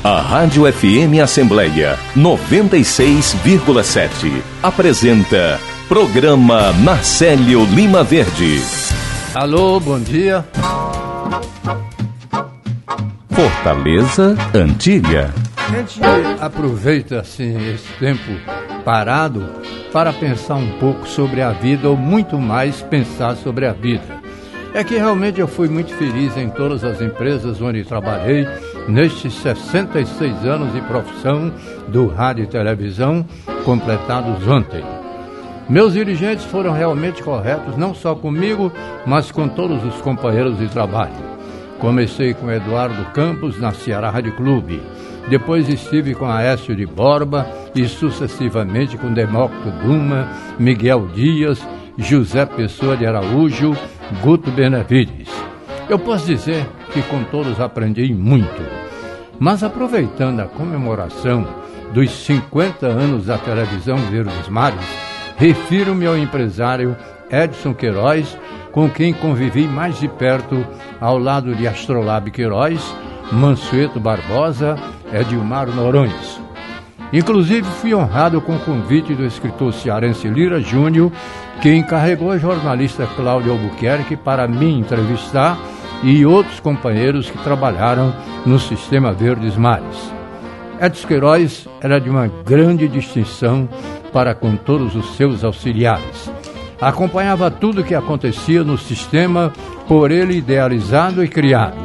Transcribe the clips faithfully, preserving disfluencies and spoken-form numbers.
A Rádio F M Assembleia noventa e seis vírgula sete apresenta Programa Marcelo Lima Verde. Alô, bom dia. Fortaleza Antiga. A gente aproveita assim esse tempo parado para pensar um pouco sobre a vida, ou muito mais pensar sobre a vida. É que realmente eu fui muito feliz em todas as empresas onde trabalhei nestes sessenta e seis anos de profissão do rádio e televisão, completados ontem. Meus dirigentes foram realmente corretos, não só comigo, mas com todos os companheiros de trabalho. Comecei com Eduardo Campos na Ceará Rádio Clube. Depois estive com Aécio de Borba e sucessivamente com Demócrito Duma, Miguel Dias, José Pessoa de Araújo, Guto Benevides. Eu posso dizer que com todos aprendi muito. Mas aproveitando a comemoração dos cinquenta anos da televisão Verdes Mares, refiro-me ao empresário Edson Queiroz, com quem convivi mais de perto ao lado de Astrolab Queiroz, Mansueto Barbosa, Edilmar Noronha. Inclusive fui honrado com o convite do escritor cearense Lira Júnior, que encarregou a jornalista Cláudia Albuquerque para me entrevistar e outros companheiros que trabalharam no Sistema Verdes Mares. Edson Queiroz era de uma grande distinção para com todos os seus auxiliares. Acompanhava tudo o que acontecia no sistema por ele idealizado e criado.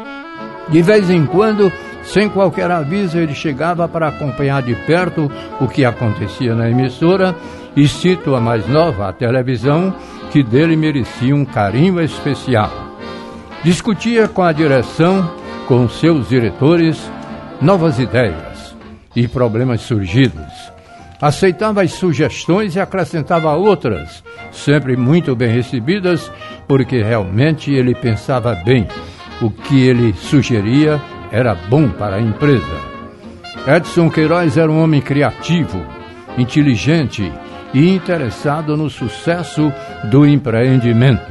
De vez em quando, sem qualquer aviso, ele chegava para acompanhar de perto o que acontecia na emissora, e cito a mais nova, a televisão, que dele merecia um carinho especial. Discutia com a direção, com seus diretores, novas ideias e problemas surgidos. Aceitava as sugestões e acrescentava outras, sempre muito bem recebidas, porque realmente ele pensava bem. O que ele sugeria era bom para a empresa. Edson Queiroz era um homem criativo, inteligente e interessado no sucesso do empreendimento.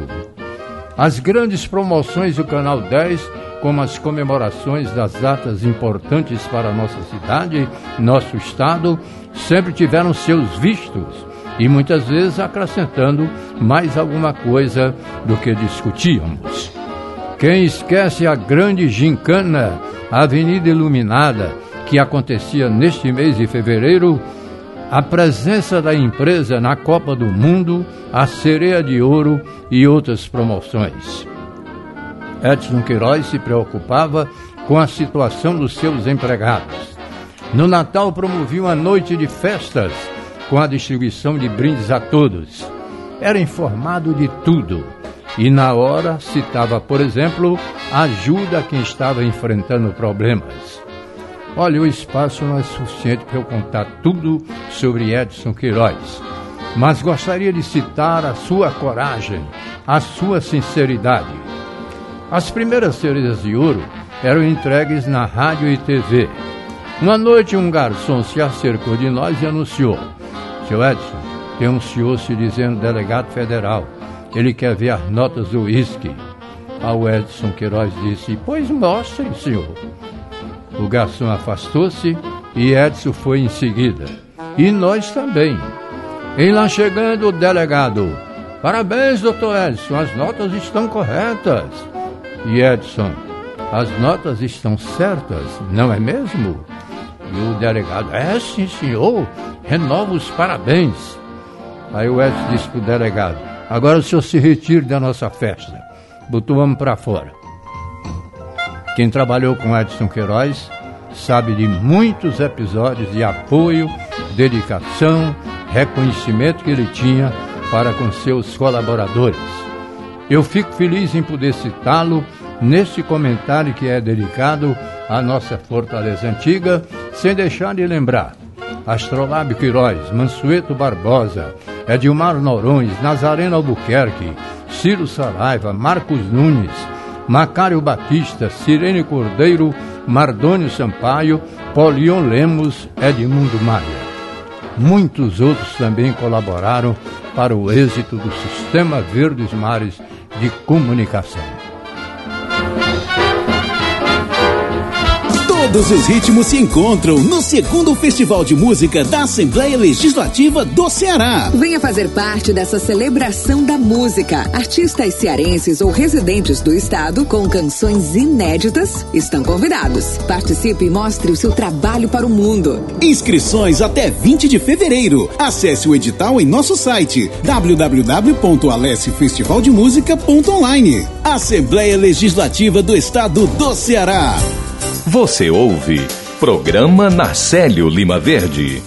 As grandes promoções do Canal dez, como as comemorações das datas importantes para a nossa cidade, nosso estado, sempre tiveram seus vistos e muitas vezes acrescentando mais alguma coisa do que discutíamos. Quem esquece a grande gincana, a Avenida Iluminada, que acontecia neste mês de fevereiro, a presença da empresa na Copa do Mundo, a Sereia de Ouro e outras promoções. Edson Queiroz se preocupava com a situação dos seus empregados. No Natal promovia uma noite de festas com a distribuição de brindes a todos. Era informado de tudo e na hora citava, por exemplo, ajuda a quem estava enfrentando problemas. Olha, o espaço não é suficiente para eu contar tudo sobre Edson Queiroz, mas gostaria de citar a sua coragem, a sua sinceridade. As primeiras cerejas de ouro eram entregues na rádio e T V. Uma noite um garçom se acercou de nós e anunciou: "Seu Edson, tem um senhor se dizendo delegado federal. Ele quer ver as notas do uísque." Ao Edson Queiroz disse: "Pois mostrem, senhor." O garçom afastou-se e Edson foi em seguida. E nós também. Em lá chegando o delegado: "Parabéns, doutor Edson, as notas estão corretas." E Edson: "As notas estão certas, não é mesmo?" E o delegado: "É, sim, senhor, renova os parabéns." Aí o Edson disse para o delegado: "Agora o senhor se retire da nossa festa." Botou o homem para fora. Quem trabalhou com Edson Queiroz sabe de muitos episódios de apoio, dedicação, reconhecimento que ele tinha para com seus colaboradores. Eu fico feliz em poder citá-lo neste comentário que é dedicado à nossa Fortaleza Antiga, sem deixar de lembrar Astrolab Queiroz, Mansueto Barbosa, Edilmar Noronha, Nazareno Albuquerque, Ciro Saraiva, Marcos Nunes, Macário Batista, Sirene Cordeiro, Mardônio Sampaio, Polion Lemos, Edmundo Maia. Muitos outros também colaboraram para o êxito do Sistema Verdes Mares de Comunicação. Todos os ritmos se encontram no segundo Festival de Música da Assembleia Legislativa do Ceará. Venha fazer parte dessa celebração da música. Artistas cearenses ou residentes do estado com canções inéditas estão convidados. Participe e mostre o seu trabalho para o mundo. Inscrições até vinte de fevereiro. Acesse o edital em nosso site w w w ponto alesse festival de música ponto online. Assembleia Legislativa do Estado do Ceará. Você ouve Programa Narcélio Lima Verde.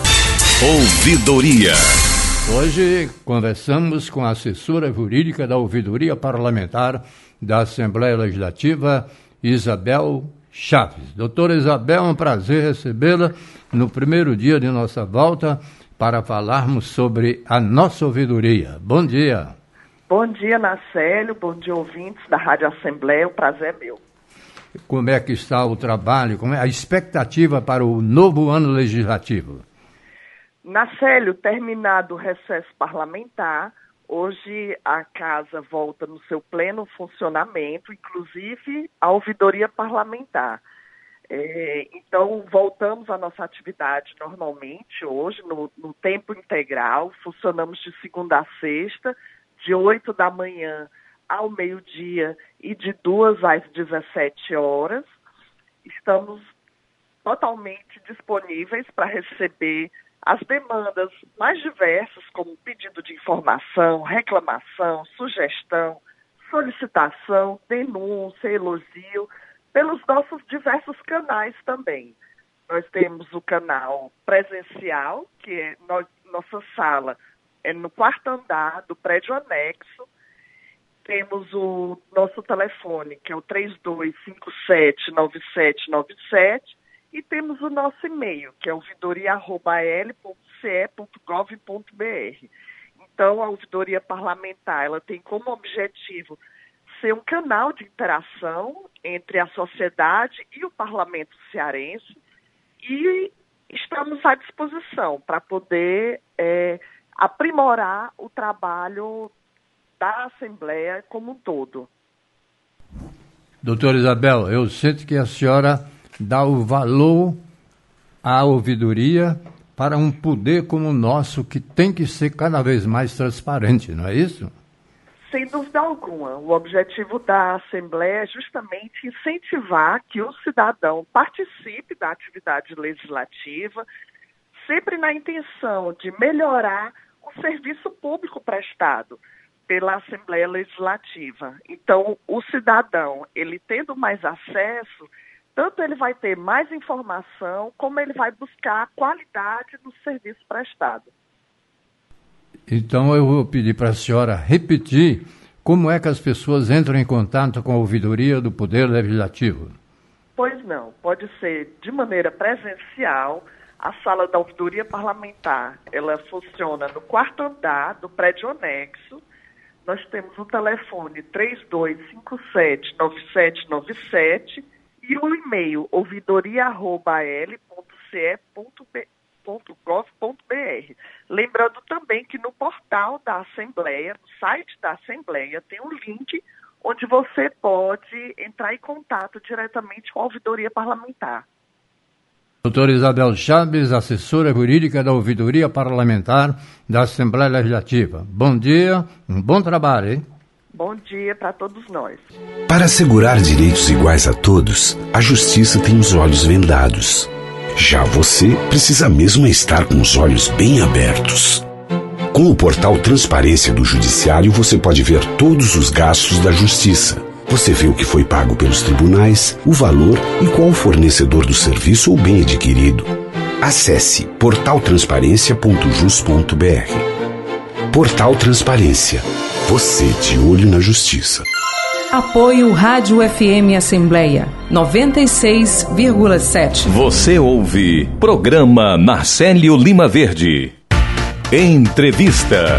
Ouvidoria. Hoje conversamos com a assessora jurídica da Ouvidoria Parlamentar da Assembleia Legislativa, Isabel Chaves. Doutora Isabel, é um prazer recebê-la no primeiro dia de nossa volta para falarmos sobre a nossa ouvidoria. Bom dia. Bom dia, Narcélio. Bom dia, ouvintes da Rádio Assembleia. O prazer é meu. Como é que está o trabalho? Como é a expectativa para o novo ano legislativo? Narcélio, terminado o recesso parlamentar, hoje a casa volta no seu pleno funcionamento, inclusive a ouvidoria parlamentar. É, então, voltamos à nossa atividade normalmente hoje, no, no tempo integral, funcionamos de segunda a sexta, de oito da manhã ao meio-dia e de duas às dezessete horas. Estamos totalmente disponíveis para receber as demandas mais diversas, como pedido de informação, reclamação, sugestão, solicitação, denúncia, elogio, pelos nossos diversos canais também. Nós temos o canal presencial, que é nós, nossa sala é no quarto andar do prédio anexo. Temos o nosso telefone, que é o três dois cinco sete, nove sete nove sete, e temos o nosso e-mail, que é ouvidoria arroba l ponto c e ponto gov ponto b r. Então, a ouvidoria parlamentar, ela tem como objetivo ser um canal de interação entre a sociedade e o parlamento cearense, e estamos à disposição para poder é, aprimorar o trabalho da Assembleia como um todo. Doutora Isabel, eu sinto que a senhora dá o valor à ouvidoria para um poder como o nosso, que tem que ser cada vez mais transparente, não é isso? Sem dúvida alguma. O objetivo da Assembleia é justamente incentivar que o cidadão participe da atividade legislativa, sempre na intenção de melhorar o serviço público prestado pela Assembleia Legislativa. Então, o cidadão, ele tendo mais acesso, tanto ele vai ter mais informação, como ele vai buscar qualidade no serviço prestado. Então, eu vou pedir para a senhora repetir como é que as pessoas entram em contato com a ouvidoria do Poder Legislativo. Pois não, pode ser de maneira presencial. A sala da ouvidoria parlamentar, ela funciona no quarto andar do prédio anexo. Nós temos o telefone três dois cinco sete, nove sete nove sete e o e-mail ouvidoria arroba l ponto c e ponto gov ponto b r. Lembrando também que no portal da Assembleia, no site da Assembleia, tem um link onde você pode entrar em contato diretamente com a ouvidoria parlamentar. Doutora Isabel Chaves, assessora jurídica da Ouvidoria Parlamentar da Assembleia Legislativa. Bom dia, um bom trabalho, hein? Bom dia para todos nós. Para assegurar direitos iguais a todos, a Justiça tem os olhos vendados. Já você precisa mesmo estar com os olhos bem abertos. Com o portal Transparência do Judiciário, você pode ver todos os gastos da Justiça. Você vê o que foi pago pelos tribunais, o valor e qual o fornecedor do serviço ou bem adquirido. Acesse portal transparência ponto jus ponto b r. Portal Transparência. Você de olho na Justiça. Apoio Rádio F M Assembleia noventa e seis vírgula sete. Você ouve Programa Narcélio Lima Verde. Entrevista.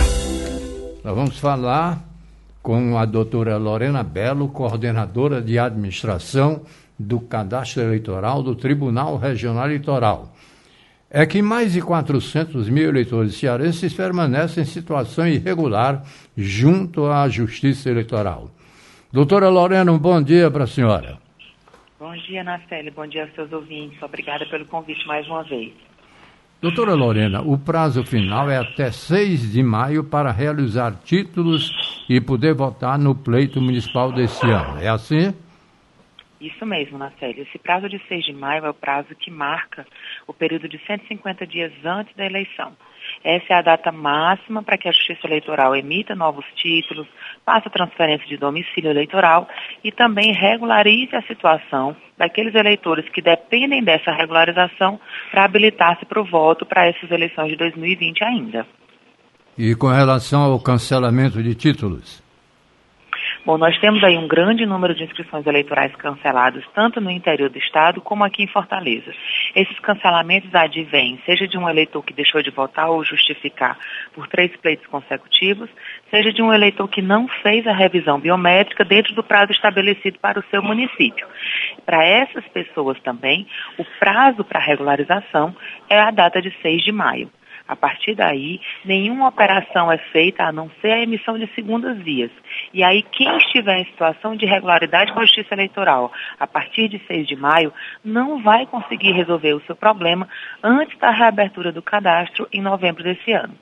Nós vamos falar com a doutora Lorena Belo, coordenadora de administração do Cadastro Eleitoral do Tribunal Regional Eleitoral. É que mais de quatrocentos mil eleitores cearenses permanecem em situação irregular junto à Justiça Eleitoral. Doutora Lorena, um bom dia para a senhora. Bom dia, Nacelle. Bom dia aos seus ouvintes. Obrigada pelo convite mais uma vez. Doutora Lorena, o prazo final é até seis de maio para realizar títulos e poder votar no pleito municipal desse ano. É assim? Isso mesmo, Nacelle. Esse prazo de seis de maio é o prazo que marca o período de cento e cinquenta dias antes da eleição. Essa é a data máxima para que a Justiça Eleitoral emita novos títulos, faça transferência de domicílio eleitoral e também regularize a situação daqueles eleitores que dependem dessa regularização para habilitar-se para o voto para essas eleições de dois mil e vinte ainda. E com relação ao cancelamento de títulos? Bom, nós temos aí um grande número de inscrições eleitorais canceladas, tanto no interior do estado como aqui em Fortaleza. Esses cancelamentos advêm, seja de um eleitor que deixou de votar ou justificar por três pleitos consecutivos, seja de um eleitor que não fez a revisão biométrica dentro do prazo estabelecido para o seu município. Para essas pessoas também, o prazo para regularização é a data de seis de maio. A partir daí, nenhuma operação é feita a não ser a emissão de segundas vias. E aí, quem estiver em situação de irregularidade com a Justiça Eleitoral a partir de seis de maio, não vai conseguir resolver o seu problema antes da reabertura do cadastro em novembro desse ano.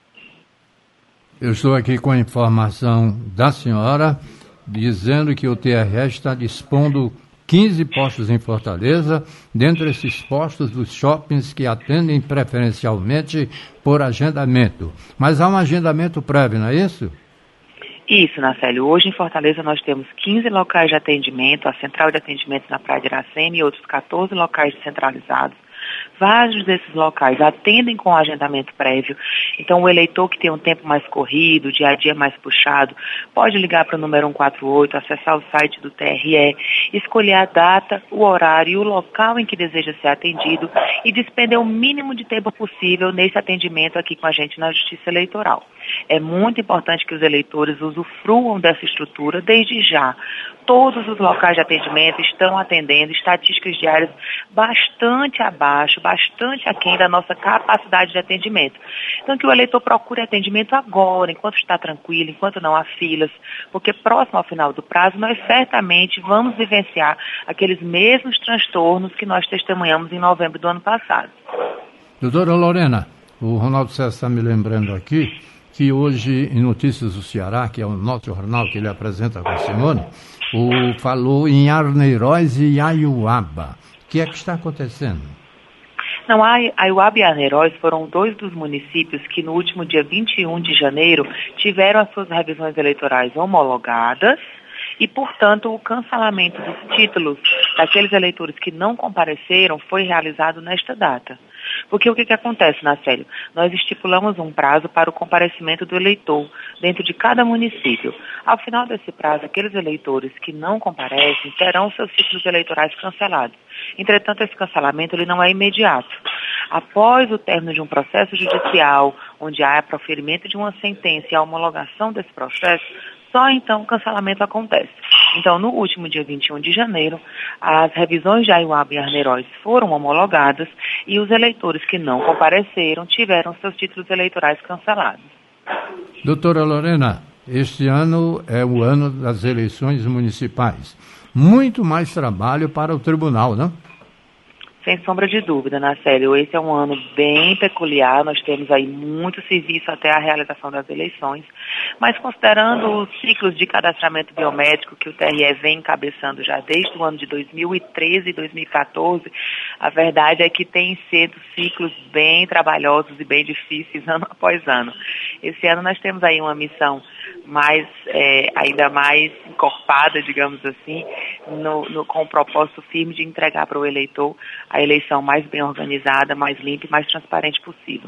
Eu estou aqui com a informação da senhora, dizendo que o T R S está dispondo quinze postos em Fortaleza, dentre esses postos dos shoppings que atendem preferencialmente por agendamento. Mas há um agendamento prévio, não é isso? Isso, Nacelle. Hoje em Fortaleza nós temos quinze locais de atendimento, a central de atendimento na Praia de Iracema e outros catorze locais descentralizados. Vários desses locais atendem com agendamento prévio, então o eleitor que tem um tempo mais corrido, dia a dia mais puxado, pode ligar para o número cento e quarenta e oito, acessar o site do T R E, escolher a data, o horário e o local em que deseja ser atendido e despender o mínimo de tempo possível nesse atendimento aqui com a gente na Justiça Eleitoral. É muito importante que os eleitores usufruam dessa estrutura desde já. Todos os locais de atendimento estão atendendo estatísticas diárias bastante abaixo, bastante aquém da nossa capacidade de atendimento. Então, que o eleitor procure atendimento agora, enquanto está tranquilo, enquanto não há filas, porque próximo ao final do prazo, nós certamente vamos vivenciar aqueles mesmos transtornos que nós testemunhamos em novembro do ano passado. Doutora Lorena, o Ronaldo César está me lembrando aqui que hoje, em Notícias do Ceará, que é o nosso jornal que ele apresenta com a Simone, o, falou em Arneiroz e Aiuaba. O que é que está acontecendo? Não, a Aiuaba e Arneiroz foram dois dos municípios que no último dia vinte e um de janeiro tiveram as suas revisões eleitorais homologadas e, portanto, o cancelamento dos títulos daqueles eleitores que não compareceram foi realizado nesta data. Porque o que, que acontece, Nacelle? Nós estipulamos um prazo para o comparecimento do eleitor dentro de cada município. Ao final desse prazo, aqueles eleitores que não comparecem terão seus títulos eleitorais cancelados. Entretanto, esse cancelamento ele não é imediato. Após o término de um processo judicial, onde há proferimento de uma sentença e a homologação desse processo, só então o cancelamento acontece. Então, no último dia vinte e um de janeiro, as revisões de Aiuaba e Arneiroz foram homologadas e os eleitores que não compareceram tiveram seus títulos eleitorais cancelados. Doutora Lorena, este ano é o ano das eleições municipais. Muito mais trabalho para o tribunal, não? Sem sombra de dúvida, Nacelle. Esse é um ano bem peculiar, nós temos aí muito serviço até a realização das eleições, mas considerando os ciclos de cadastramento biométrico que o T R E vem encabeçando já desde o ano de dois mil e treze e dois mil e quatorze, a verdade é que tem sido ciclos bem trabalhosos e bem difíceis ano após ano. Esse ano nós temos aí uma missão mais, é, ainda mais encorpada, digamos assim, no, no, com o propósito firme de entregar para o eleitor a eleição mais bem organizada, mais limpa e mais transparente possível.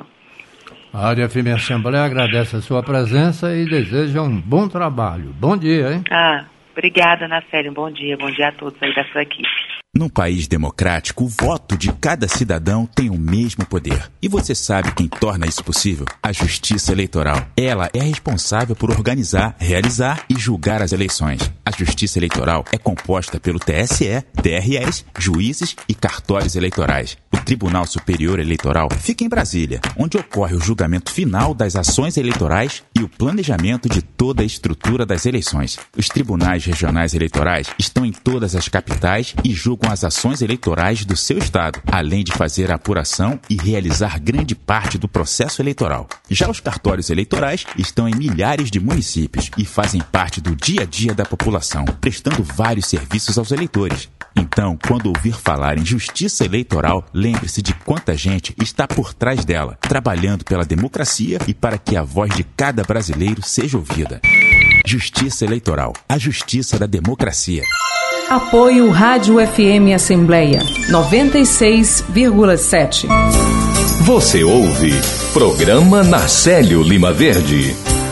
A Rádio F M Assembleia agradece a sua presença e deseja um bom trabalho. Bom dia, hein? Ah, obrigada, Nacelle. Um bom dia. Bom dia a todos aí da sua equipe. Num país democrático, o voto de cada cidadão tem o mesmo poder. E você sabe quem torna isso possível? A Justiça Eleitoral. Ela é responsável por organizar, realizar e julgar as eleições. A Justiça Eleitoral é composta pelo T S E, T R Es, juízes e cartórios eleitorais. O Tribunal Superior Eleitoral fica em Brasília, onde ocorre o julgamento final das ações eleitorais e o planejamento de toda a estrutura das eleições. Os tribunais regionais eleitorais estão em todas as capitais e julgam as ações eleitorais do seu estado, além de fazer a apuração e realizar grande parte do processo eleitoral. Já os cartórios eleitorais estão em milhares de municípios e fazem parte do dia a dia da população, prestando vários serviços aos eleitores. Então, quando ouvir falar em justiça eleitoral, lembre-se de quanta gente está por trás dela, trabalhando pela democracia e para que a voz de cada brasileiro seja ouvida. Justiça Eleitoral, a justiça da democracia. Apoio Rádio F M Assembleia noventa e seis vírgula sete. Você ouve Programa Narcélio Lima Verde.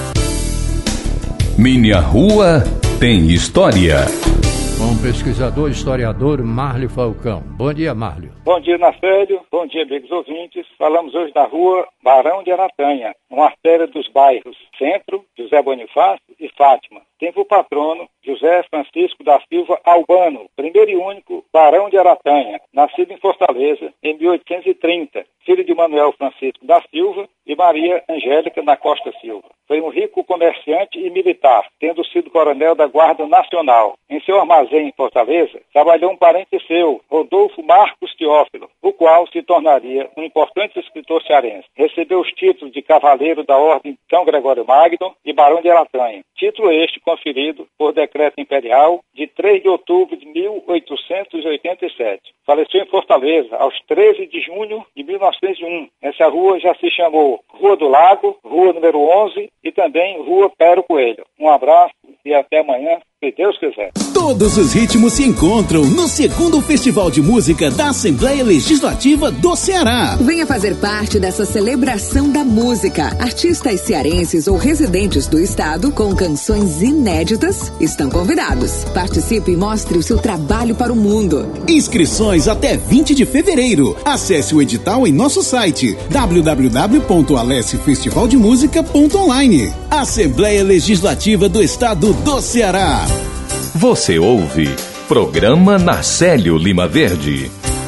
Minha Rua tem História. Com o pesquisador e historiador Márlio Falcão. Bom dia, Márlio. Bom dia, Narcélio. Bom dia, amigos ouvintes. Falamos hoje da rua Barão de Aratanha, uma artéria dos bairros Centro, José Bonifácio e Fátima. Tem por patrono José Francisco da Silva Albano, primeiro e único Barão de Aratanha, nascido em Fortaleza em mil oitocentos e trinta, filho de Manuel Francisco da Silva e Maria Angélica da Costa Silva. Foi um rico comerciante e militar, tendo sido coronel da Guarda Nacional. Em seu armazém em Fortaleza, trabalhou um parente seu, Rodolfo Marcos Teófilo, o qual se tornaria um importante escritor cearense. Recebeu os títulos de Cavaleiro da Ordem São Gregório Magno e Barão de Aratanha. Título este conferido por decreto imperial de três de outubro de mil oitocentos e oitenta e sete. Faleceu em Fortaleza aos treze de junho de mil novecentos e um. Essa rua já se chamou Rua do Lago, Rua número onze e também Rua Pero Coelho. Um abraço e até amanhã, se Deus quiser. Todos os ritmos se encontram no segundo Festival de Música da Assembleia Legislativa do Ceará. Venha fazer parte dessa celebração da música. Artistas cearenses ou residentes do estado com canções inéditas estão convidados. Participe e mostre o seu trabalho para o mundo. Inscrições até vinte de fevereiro. Acesse o edital em nosso site w w w ponto alesse festival de música ponto online. Assembleia Legislativa do Estado do Ceará. Você ouve Programa Narcélio Lima Verde.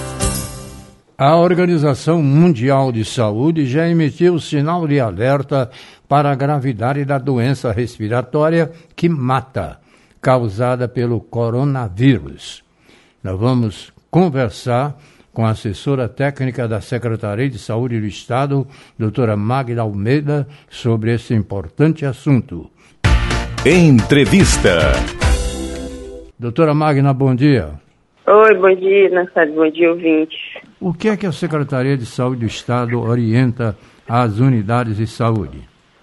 A Organização Mundial de Saúde já emitiu o sinal de alerta para a gravidade da doença respiratória que mata, causada pelo coronavírus. Nós vamos conversar com a assessora técnica da Secretaria de Saúde do Estado, doutora Magda Almeida, sobre esse importante assunto. Entrevista. Doutora Magna, bom dia. Oi, bom dia, Nassad, bom dia, ouvintes. O que é que a Secretaria de Saúde do Estado orienta às unidades de saúde?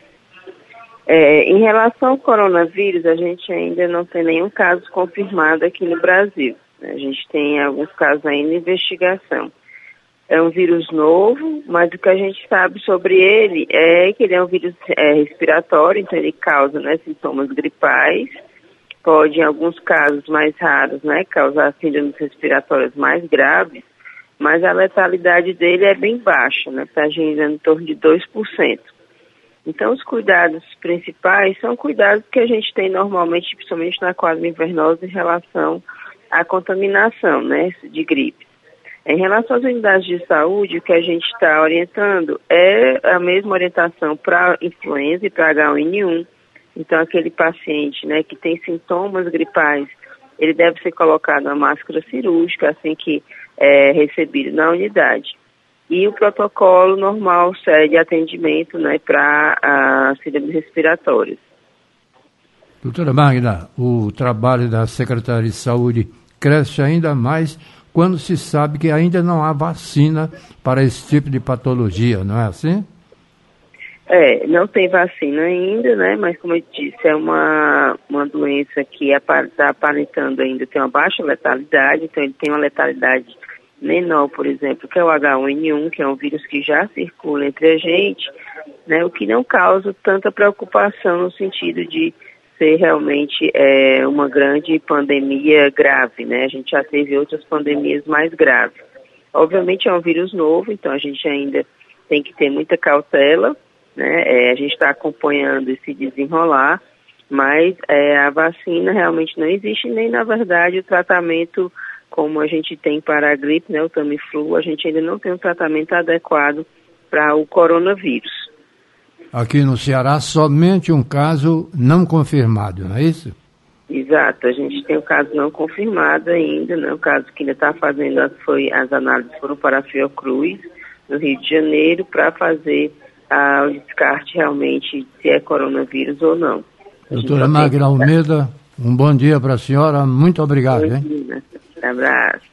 É, em relação ao coronavírus, a gente ainda não tem nenhum caso confirmado aqui no Brasil. A gente tem alguns casos ainda em investigação. É um vírus novo, mas o que a gente sabe sobre ele é que ele é um vírus é, respiratório, então ele causa, né, sintomas gripais. Pode, em alguns casos mais raros, né, causar síndromes respiratórias mais graves, mas a letalidade dele é bem baixa, né, está girando em torno de dois por cento. Então, os cuidados principais são cuidados que a gente tem normalmente, principalmente na quadra invernosa, em relação à contaminação, né, de gripe. Em relação às unidades de saúde, o que a gente está orientando é a mesma orientação para influenza e para agá um ene um. Então, aquele paciente, né, que tem sintomas gripais, ele deve ser colocado na máscara cirúrgica assim que é recebido na unidade. E o protocolo normal de atendimento, né, para as síndromes respiratórias. Doutora Magda, o trabalho da Secretaria de Saúde cresce ainda mais quando se sabe que ainda não há vacina para esse tipo de patologia, não é assim? É, não tem vacina ainda, né, mas como eu disse, é uma, uma doença que está aparentando ainda ter uma baixa letalidade, então ele tem uma letalidade menor, por exemplo, que é o agá um ene um, que é um vírus que já circula entre a gente, né, o que não causa tanta preocupação no sentido de ser realmente é, uma grande pandemia grave, né, a gente já teve outras pandemias mais graves. Obviamente é um vírus novo, então a gente ainda tem que ter muita cautela, né? É, a gente está acompanhando esse desenrolar, mas é, a vacina realmente não existe, nem na verdade o tratamento como a gente tem para a gripe, né, o Tamiflu, a gente ainda não tem um tratamento adequado para o coronavírus. aqui no Ceará, somente um caso não confirmado, não é isso? Exato, a gente tem um caso não confirmado ainda, né? O caso que ainda está fazendo, foi, as análises foram para a Fiocruz, no Rio de Janeiro, para fazer ah, o descarte realmente se é coronavírus ou não. Doutora Magda Almeida, um bom dia para a senhora, muito obrigado. Bom hein? dia, um abraço.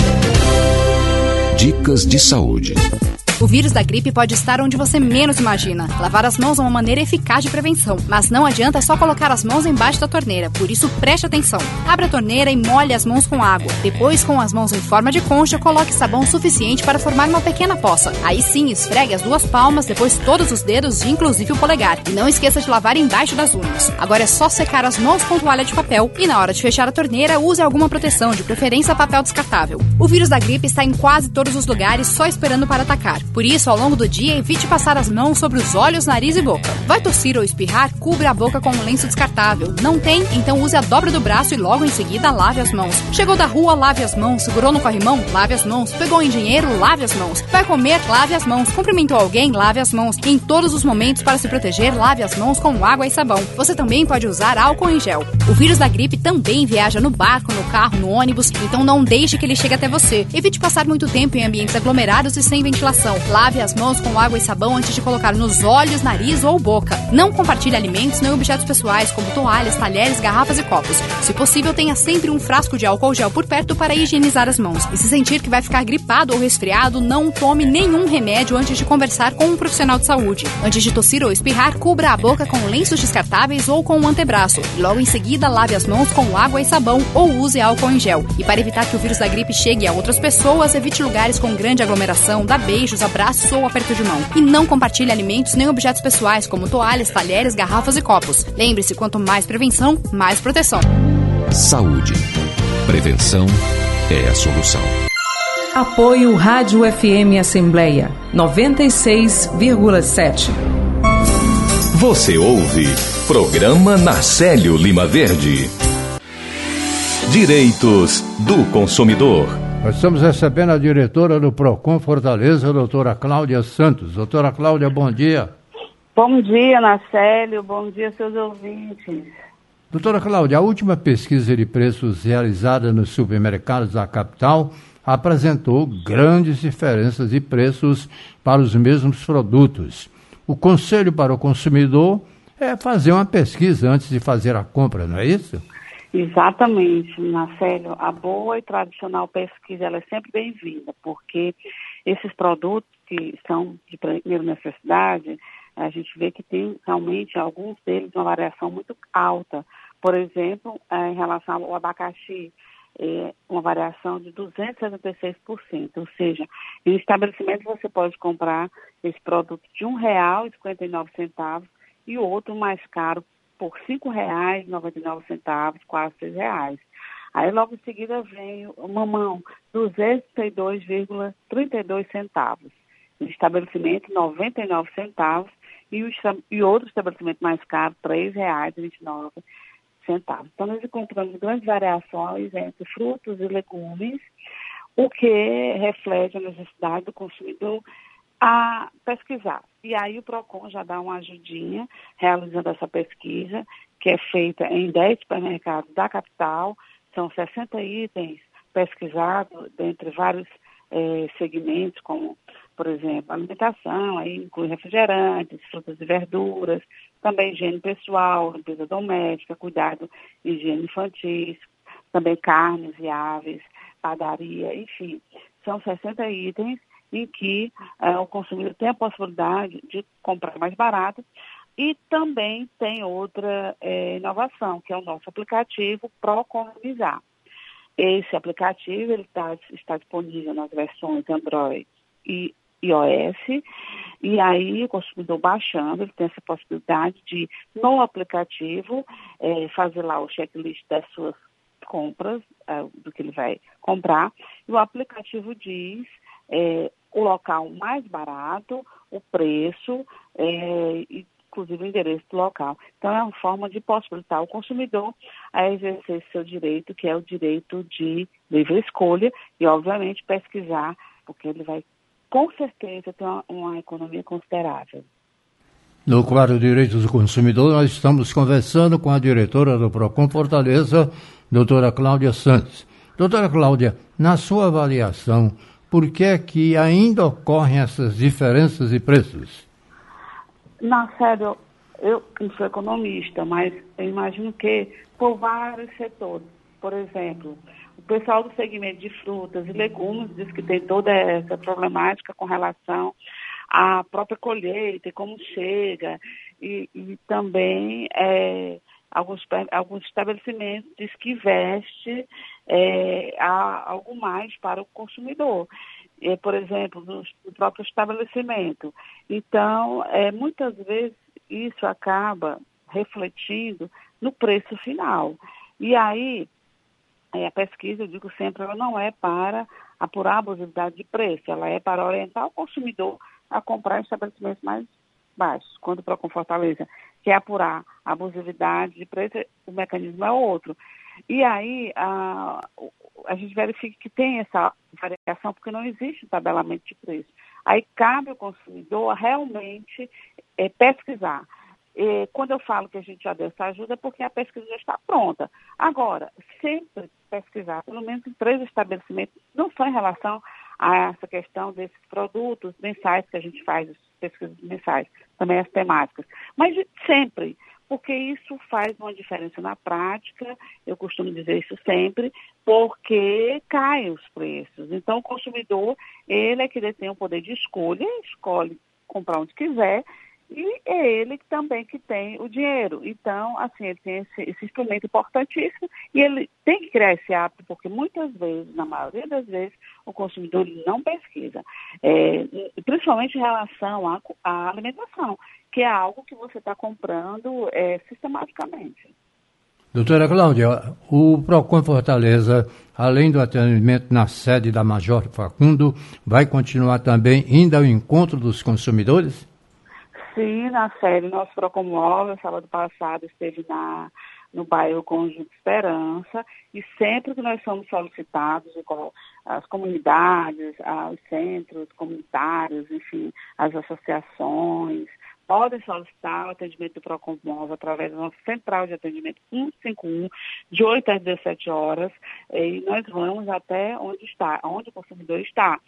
Dicas de saúde. O vírus da gripe pode estar onde você menos imagina. Lavar as mãos é uma maneira eficaz de prevenção, mas não adianta só colocar as mãos embaixo da torneira, por isso preste atenção. Abra a torneira e molhe as mãos com água. Depois, com as mãos em forma de concha, coloque sabão suficiente para formar uma pequena poça. Aí sim, esfregue as duas palmas, depois todos os dedos, inclusive o polegar. E não esqueça de lavar embaixo das unhas. Agora é só secar as mãos com toalha de papel e na hora de fechar a torneira, use alguma proteção, de preferência papel descartável. O vírus da gripe está em quase todos os lugares, só esperando para atacar. Por isso, ao longo do dia, evite passar as mãos sobre os olhos, nariz e boca. Vai tossir ou espirrar? Cubra a boca com um lenço descartável. Não tem? Então use a dobra do braço e logo em seguida lave as mãos. Chegou da rua? Lave as mãos. Segurou no corrimão? Lave as mãos. Pegou em dinheiro? Lave as mãos. Vai comer? Lave as mãos. Cumprimentou alguém? Lave as mãos. E em todos os momentos, para se proteger, lave as mãos com água e sabão. Você também pode usar álcool em gel. O vírus da gripe também viaja no barco, no carro, no ônibus, então não deixe que ele chegue até você. Evite passar muito tempo em ambientes aglomerados e sem ventilação. Lave as mãos com água e sabão antes de colocar nos olhos, nariz ou boca. Não compartilhe alimentos nem objetos pessoais, como toalhas, talheres, garrafas e copos. Se possível, tenha sempre um frasco de álcool gel por perto para higienizar as mãos. E se sentir que vai ficar gripado ou resfriado, não tome nenhum remédio antes de conversar com um profissional de saúde. Antes de tossir ou espirrar, cubra a boca com lenços descartáveis ou com um antebraço. E logo em seguida, lave as mãos com água e sabão ou use álcool em gel. E para evitar que o vírus da gripe chegue a outras pessoas, evite lugares com grande aglomeração, dá beijos, abraços ou aperto de mão. E não compartilhe alimentos nem objetos pessoais, como toalhas, talheres, garrafas e copos. Lembre-se, quanto mais prevenção, mais proteção. Saúde. Prevenção é a solução. Apoio Rádio F M Assembleia noventa e seis vírgula sete. Você ouve Programa Narcélio Lima Verde. Direitos do consumidor. Nós estamos recebendo a diretora do Procon Fortaleza, a doutora Cláudia Santos. Doutora Cláudia, bom dia. Bom dia, Narcélio. Bom dia, seus ouvintes. Doutora Cláudia, a última pesquisa de preços realizada nos supermercados da capital apresentou grandes diferenças de preços para os mesmos produtos. O conselho para o consumidor é fazer uma pesquisa antes de fazer a compra, não é isso? Exatamente, Narcélio. A boa e tradicional pesquisa ela é sempre bem-vinda, porque esses produtos que são de primeira necessidade, a gente vê que tem realmente alguns deles uma variação muito alta. Por exemplo, em relação ao abacaxi, é uma variação de duzentos e setenta e seis por cento, ou seja, em estabelecimento você pode comprar esse produto de um real e cinquenta e nove centavos e o outro mais caro por cinco reais e noventa e nove centavos, quase seis reais. Aí logo em seguida vem o mamão, duzentos e trinta e dois vírgula trinta e dois centavos. No estabelecimento, noventa e nove centavos e o e outro estabelecimento mais caro, três reais e vinte e nove centavos. Então nós encontramos grandes variações entre frutos e legumes, o que reflete a necessidade do consumidor a pesquisar. E aí o Procon já dá uma ajudinha realizando essa pesquisa, que é feita em dez supermercados da capital. São sessenta itens pesquisados dentre vários eh, segmentos, como, por exemplo, alimentação, aí inclui refrigerantes, frutas e verduras, também higiene pessoal, limpeza doméstica, cuidado e higiene infantil, também carnes e aves, padaria, enfim. São sessenta itens em que uh, o consumidor tem a possibilidade de comprar mais barato e também tem outra eh, inovação, que é o nosso aplicativo Proconomizar. Esse aplicativo ele tá, está disponível nas versões Android e iOS, e aí o consumidor baixando, ele tem essa possibilidade de, no aplicativo, eh, fazer lá o checklist das suas compras, uh, do que ele vai comprar, e o aplicativo diz eh, o local mais barato, o preço, é, inclusive o endereço do local. Então, é uma forma de possibilitar o consumidor a exercer seu direito, que é o direito de livre escolha, e, obviamente, pesquisar, porque ele vai, com certeza, ter uma, uma economia considerável. No quadro Direitos do Consumidor, nós estamos conversando com a diretora do Procon Fortaleza, doutora Cláudia Santos. Doutora Cláudia, na sua avaliação, por que é que ainda ocorrem essas diferenças de preços? Na sério, eu não sou economista, mas eu imagino que por vários setores. Por exemplo, o pessoal do segmento de frutas e legumes diz que tem toda essa problemática com relação à própria colheita e como chega, e, e também é, alguns, alguns estabelecimentos diz que investe é, algo mais para o consumidor. É, por exemplo, no, no próprio estabelecimento. Então, é, muitas vezes isso acaba refletindo no preço final. E aí, é, a pesquisa, eu digo sempre, ela não é para apurar a abusividade de preço, ela é para orientar o consumidor a comprar em estabelecimentos mais baixos. Quando o Procon Fortaleza quer apurar a abusividade de preço, o mecanismo é outro. E aí, a, a gente verifica que tem essa variação, porque não existe tabelamento de preço. Aí cabe ao consumidor realmente é, pesquisar. E, quando eu falo que a gente já deu essa ajuda, é porque a pesquisa já está pronta. Agora, sempre pesquisar, pelo menos em três estabelecimentos, não só em relação a essa questão desses produtos mensais que a gente faz, pesquisas mensais, também as temáticas, mas sempre, porque isso faz uma diferença na prática, eu costumo dizer isso sempre, porque caem os preços. Então, o consumidor, ele é que detém o poder de escolha, escolhe comprar onde quiser, e é ele também que tem o dinheiro. Então, assim, ele tem esse, esse instrumento importantíssimo e ele tem que criar esse hábito, porque muitas vezes, na maioria das vezes, o consumidor não pesquisa, é, principalmente em relação à, à alimentação, que é algo que você está comprando é, sistematicamente. Doutora Cláudia, o Procon Fortaleza, além do atendimento na sede da Major Facundo, vai continuar também indo ao encontro dos consumidores? Sim, na série, nosso Procon Móvel, sábado passado, esteve na, no bairro Conjunto Esperança, e sempre que nós somos solicitados, igual as comunidades, os centros comunitários, enfim, as associações, podem solicitar o atendimento do Procon Móvel através da nossa central de atendimento cento e cinquenta e um, de oito às dezessete horas, e nós vamos até onde está, onde o consumidor está.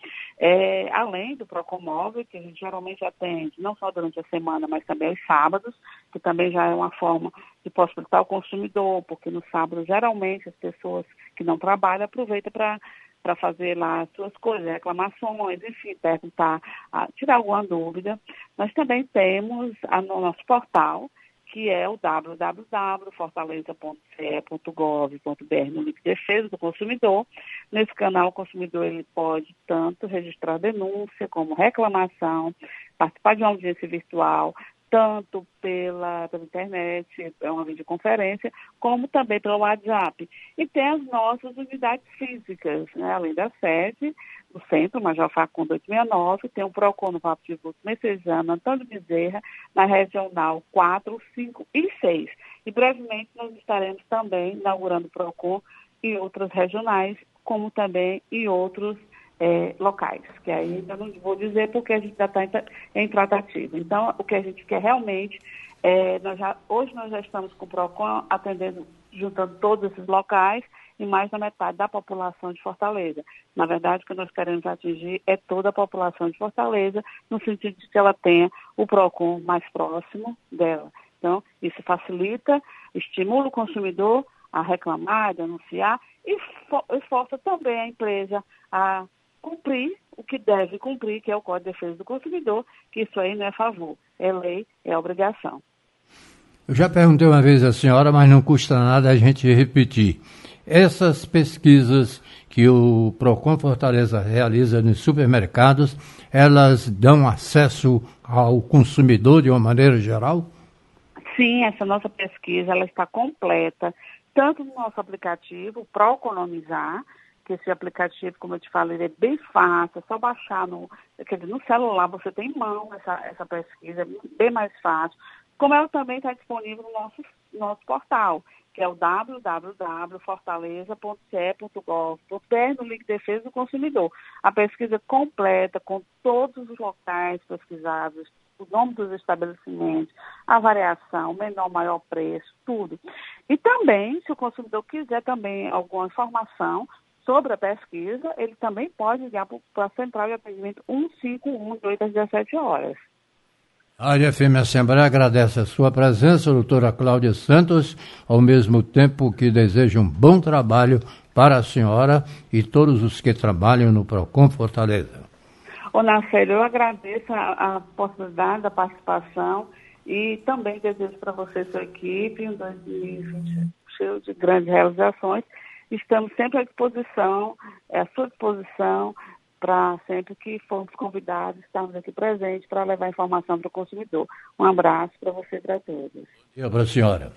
É, além do Procon Móvel, que a gente geralmente atende não só durante a semana, mas também aos sábados, que também já é uma forma de possibilitar o consumidor, porque no sábado, geralmente, as pessoas que não trabalham aproveitam para para fazer lá as suas coisas, reclamações, enfim, perguntar, tirar alguma dúvida. Nós também temos a, no nosso portal, que é o w w w ponto fortaleza ponto c e ponto gov ponto b r no link Defesa do Consumidor. Nesse canal, o consumidor ele pode tanto registrar denúncia como reclamação, participar de uma audiência virtual, tanto pela, pela internet, é uma videoconferência, como também pelo WhatsApp. E tem as nossas unidades físicas, né? Além da sede, o Centro Major Facundo oitocentos e sessenta e nove, tem o Procon no Papo de Vulto Messejana, Antônio Bezerra, na Regional quatro, cinco e seis. E brevemente nós estaremos também inaugurando o Procon em outras regionais, como também em outros É, locais, que aí eu não vou dizer porque a gente já está em, em tratativa. Então, o que a gente quer realmente, é, nós já, hoje nós já estamos com o Procon atendendo, juntando todos esses locais e mais da metade da população de Fortaleza. Na verdade, o que nós queremos atingir é toda a população de Fortaleza, no sentido de que ela tenha o Procon mais próximo dela. Então, isso facilita, estimula o consumidor a reclamar, a denunciar e força também a empresa a cumprir o que deve cumprir, que é o Código de Defesa do Consumidor, que isso aí não é favor, é lei, é obrigação. Eu já perguntei uma vez à senhora, mas não custa nada a gente repetir. Essas pesquisas que o Procon Fortaleza realiza nos supermercados, elas dão acesso ao consumidor de uma maneira geral? Sim, essa nossa pesquisa ela está completa, tanto no nosso aplicativo, Proconomizar, que esse aplicativo, como eu te falei, ele é bem fácil, é só baixar no, quer dizer, no celular, você tem em mão essa, essa pesquisa, é bem mais fácil, como ela também está disponível no nosso, nosso portal, que é o w w w ponto fortaleza ponto c e ponto gov ponto b r no link Defesa do Consumidor. A pesquisa completa, com todos os locais pesquisados, o nome dos estabelecimentos, a variação, menor, maior preço, tudo. E também, se o consumidor quiser também alguma informação sobre a pesquisa, ele também pode ligar para a Central de Atendimento um cinco um, de oito às dezessete horas. A Rádio F M Assembleia agradece a sua presença, doutora Cláudia Santos, ao mesmo tempo que deseja um bom trabalho para a senhora e todos os que trabalham no Procon Fortaleza. Ô, Nacélio, eu agradeço a, a possibilidade da participação e também desejo para você e sua equipe um dois mil e vinte cheio de grandes realizações. Estamos sempre à disposição, à sua disposição, para sempre que formos convidados, estarmos aqui presentes para levar informação para o consumidor. Um abraço para você e para todos. E para a senhora.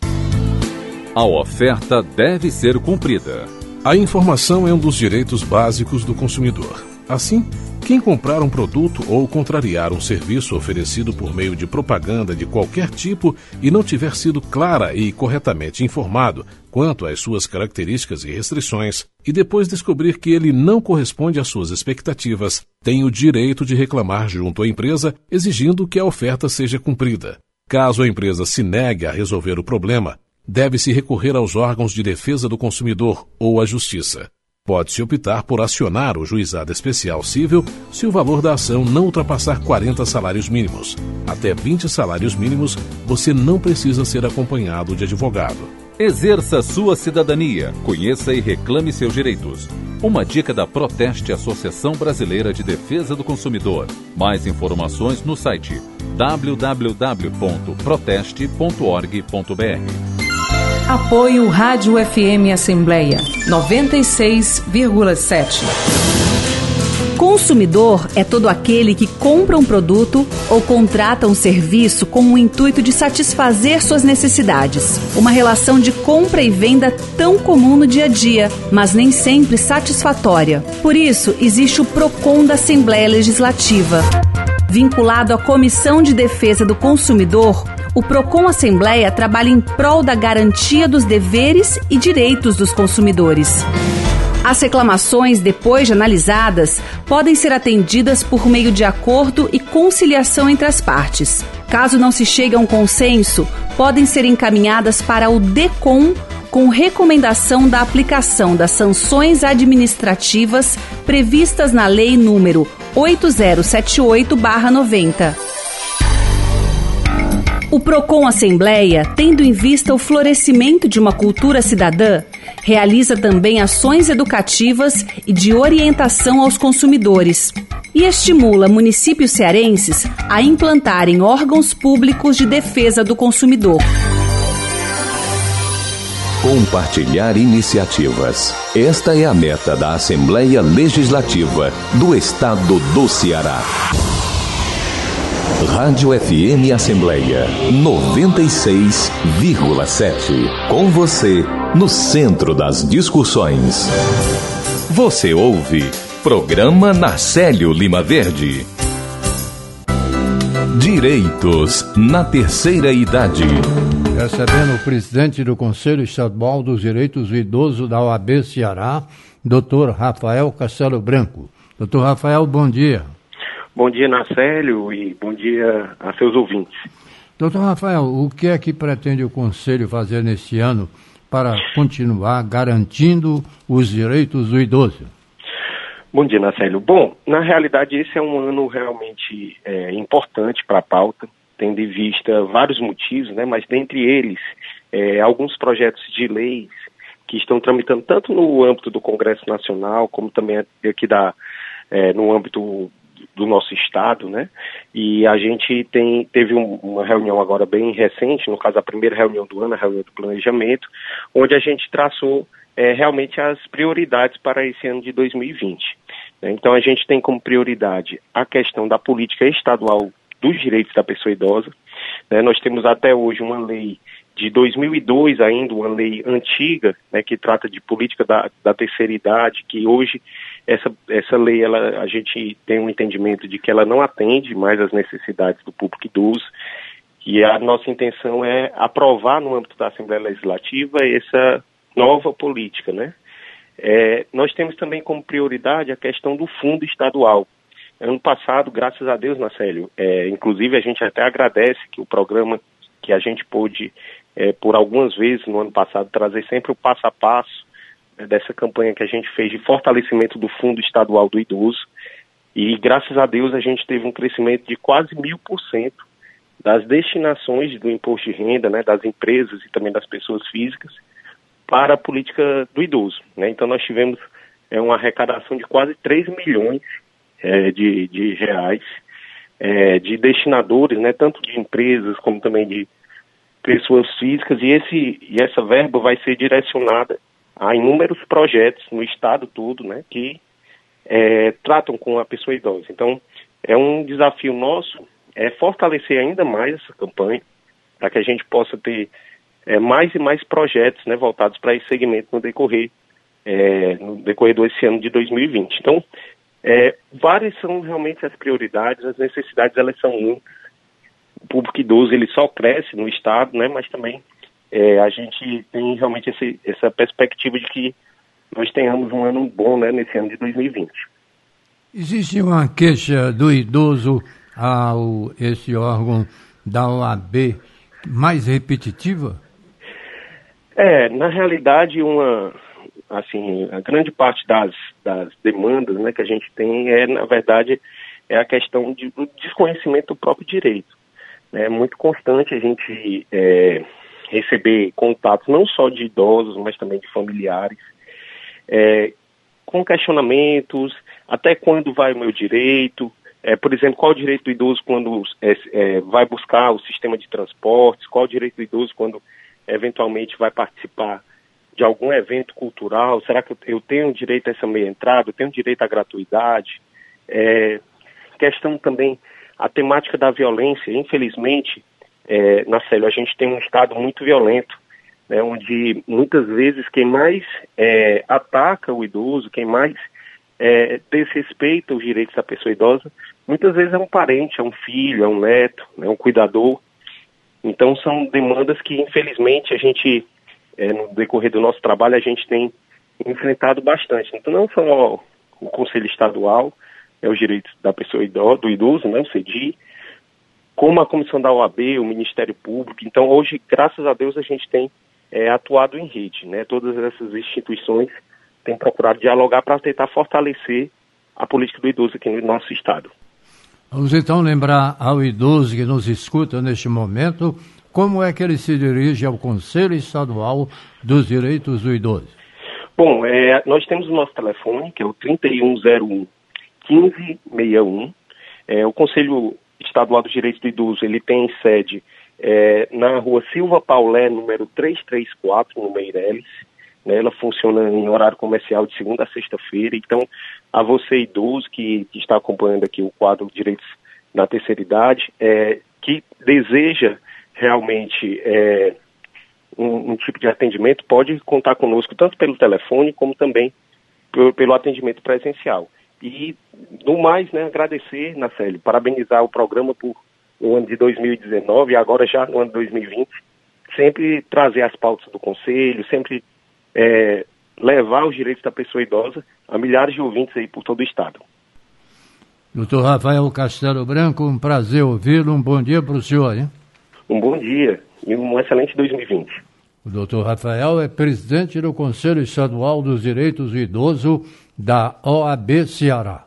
A oferta deve ser cumprida. A informação é um dos direitos básicos do consumidor. Assim, quem comprar um produto ou contrariar um serviço oferecido por meio de propaganda de qualquer tipo e não tiver sido clara e corretamente informado quanto às suas características e restrições, e depois descobrir que ele não corresponde às suas expectativas, tem o direito de reclamar junto à empresa, exigindo que a oferta seja cumprida. Caso a empresa se negue a resolver o problema, deve-se recorrer aos órgãos de defesa do consumidor ou à justiça. Pode-se optar por acionar o juizado especial civil se o valor da ação não ultrapassar quarenta salários mínimos. Até vinte salários mínimos, você não precisa ser acompanhado de advogado. Exerça sua cidadania, conheça e reclame seus direitos. Uma dica da Proteste, Associação Brasileira de Defesa do Consumidor. Mais informações no site w w w ponto proteste ponto org ponto b r. Apoio Rádio F M Assembleia noventa e seis vírgula sete. Consumidor é todo aquele que compra um produto ou contrata um serviço com o intuito de satisfazer suas necessidades. Uma relação de compra e venda tão comum no dia a dia, mas nem sempre satisfatória. Por isso, existe o Procon da Assembleia Legislativa. Vinculado à Comissão de Defesa do Consumidor, o Procon Assembleia trabalha em prol da garantia dos deveres e direitos dos consumidores. As reclamações, depois de analisadas, podem ser atendidas por meio de acordo e conciliação entre as partes. Caso não se chegue a um consenso, podem ser encaminhadas para o DECOM com recomendação da aplicação das sanções administrativas previstas na Lei número oito zero sete oito barra noventa. O Procon Assembleia, tendo em vista o florescimento de uma cultura cidadã, realiza também ações educativas e de orientação aos consumidores e estimula municípios cearenses a implantarem órgãos públicos de defesa do consumidor. Compartilhar iniciativas. Esta é a meta da Assembleia Legislativa do Estado do Ceará. Rádio F M Assembleia noventa e seis vírgula sete. Com você, no centro das discussões. Você ouve Programa Nacélio Lima Verde. Direitos na terceira idade. Recebendo o presidente do Conselho Estadual dos Direitos do Idoso da O A B Ceará, doutor Rafael Castelo Branco. doutor Rafael, bom dia. Bom dia, Nacélio, e bom dia a seus ouvintes. doutor Rafael, o que é que pretende o Conselho fazer neste ano para continuar garantindo os direitos do idoso? Bom dia, Nacélio. Bom, na realidade, esse é um ano realmente é, importante para a pauta, tendo em vista vários motivos, né, mas dentre eles, é, alguns projetos de leis que estão tramitando tanto no âmbito do Congresso Nacional, como também aqui da, é, no âmbito do nosso estado, né? E a gente tem, teve um, uma reunião agora bem recente, no caso a primeira reunião do ano, a reunião do planejamento, onde a gente traçou é, realmente as prioridades para esse ano de dois mil e vinte. Né? Então a gente tem como prioridade a questão da política estadual dos direitos da pessoa idosa. Né? Nós temos até hoje uma lei de dois mil e dois ainda, uma lei antiga, né, que trata de política da, da terceira idade, que hoje essa, essa lei, ela, a gente tem um entendimento de que ela não atende mais às necessidades do público idoso, e a nossa intenção é aprovar no âmbito da Assembleia Legislativa essa nova política, né? É, nós temos também como prioridade a questão do fundo estadual. ano passado, graças a Deus, Marcelo, é, inclusive a gente até agradece que o programa que a gente pôde, é, por algumas vezes no ano passado, trazer sempre o passo a passo é, dessa campanha que a gente fez de fortalecimento do Fundo Estadual do Idoso. E graças a Deus a gente teve um crescimento de quase mil por cento das destinações do imposto de renda, né, das empresas e também das pessoas físicas para a política do idoso, né? Então nós tivemos é, uma arrecadação de quase três milhões é, de, de reais é, de destinadores, né, tanto de empresas como também de pessoas físicas, e, esse, e essa verba vai ser direcionada a inúmeros projetos no estado todo, né, que é, tratam com a pessoa idosa. Então é um desafio nosso é fortalecer ainda mais essa campanha para que a gente possa ter é, mais e mais projetos, né, voltados para esse segmento no decorrer, é, no decorrer desse ano de dois mil e vinte. Então, é, várias são realmente as prioridades, as necessidades elas são muitas. O público idoso ele só cresce no estado, né, mas também é, a gente tem realmente esse, essa perspectiva de que nós tenhamos um ano bom, né, nesse ano de dois mil e vinte. Existe uma queixa do idoso ao esse órgão da O A B mais repetitiva? É, na realidade, uma, assim, a grande parte das, das demandas, né, que a gente tem é, na verdade, é a questão de, do desconhecimento do próprio direito. É muito constante a gente é, receber contatos não só de idosos, mas também de familiares, é, com questionamentos, até quando vai o meu direito. É, por exemplo, qual o direito do idoso quando é, é, vai buscar o sistema de transportes, qual o direito do idoso quando eventualmente vai participar de algum evento cultural, será que eu tenho direito a essa meia entrada, eu tenho direito à gratuidade? É, questão também, a temática da violência, infelizmente, é, na Célio, a gente tem um estado muito violento, né, onde muitas vezes quem mais é, ataca o idoso, quem mais É, desrespeita os direitos da pessoa idosa, muitas vezes é um parente, é um filho, é um neto, é um cuidador. Então são demandas que infelizmente a gente, é, no decorrer do nosso trabalho, a gente tem enfrentado bastante. Então não só o Conselho Estadual, é os direitos da pessoa idosa, do idoso, né, o C E D I, como a Comissão da O A B, o Ministério Público. Então hoje, graças a Deus, a gente tem é, atuado em rede, né, todas essas instituições tem procurado dialogar para tentar fortalecer a política do idoso aqui no nosso estado. Vamos então lembrar ao idoso que nos escuta neste momento como é que ele se dirige ao Conselho Estadual dos Direitos do Idoso. Bom, é, nós temos o nosso telefone, que é o trinta e um zero um, quinze sessenta e um. É, o Conselho Estadual dos Direitos do Idoso ele tem sede é, na rua Silva Paulé, número trezentos e trinta e quatro, no Meireles. Ela funciona em horário comercial de segunda a sexta-feira. Então, a você idoso que, que está acompanhando aqui o quadro Direitos da Terceira Idade, é, que deseja realmente é, um, um tipo de atendimento, pode contar conosco tanto pelo telefone como também pelo, pelo atendimento presencial. E, no mais, né, agradecer, Nacélio, parabenizar o programa por o ano de dois mil e dezenove e agora já no ano de dois mil e vinte, sempre trazer as pautas do Conselho, sempre É, levar os direitos da pessoa idosa a milhares de ouvintes aí por todo o estado. doutor Rafael Castelo Branco, um prazer ouvi-lo, um bom dia para o senhor, hein? Um bom dia e um excelente dois mil e vinte. O doutor Rafael é presidente do Conselho Estadual dos Direitos do Idoso da O A B Ceará.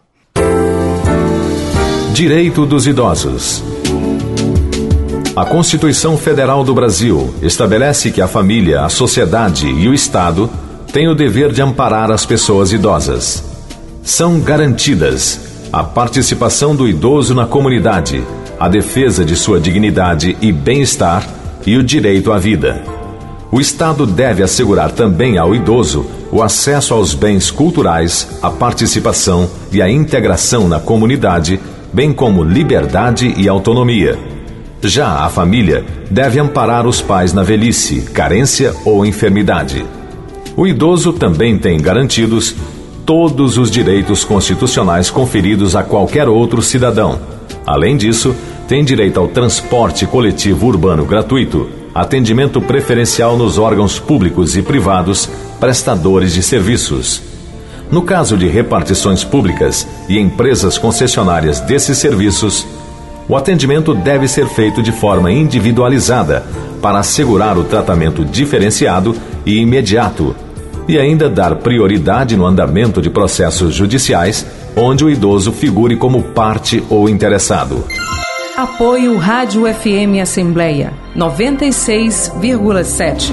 Direito dos Idosos. A Constituição Federal do Brasil estabelece que a família, a sociedade e o Estado têm o dever de amparar as pessoas idosas. São garantidas a participação do idoso na comunidade, a defesa de sua dignidade e bem-estar e o direito à vida. O Estado deve assegurar também ao idoso o acesso aos bens culturais, a participação e a integração na comunidade, bem como liberdade e autonomia. Já a família deve amparar os pais na velhice, carência ou enfermidade. O idoso também tem garantidos todos os direitos constitucionais conferidos a qualquer outro cidadão. Além disso, tem direito ao transporte coletivo urbano gratuito, atendimento preferencial nos órgãos públicos e privados, prestadores de serviços. No caso de repartições públicas e empresas concessionárias desses serviços, o atendimento deve ser feito de forma individualizada para assegurar o tratamento diferenciado e imediato e ainda dar prioridade no andamento de processos judiciais onde o idoso figure como parte ou interessado. Apoio Rádio F M Assembleia noventa e seis vírgula sete.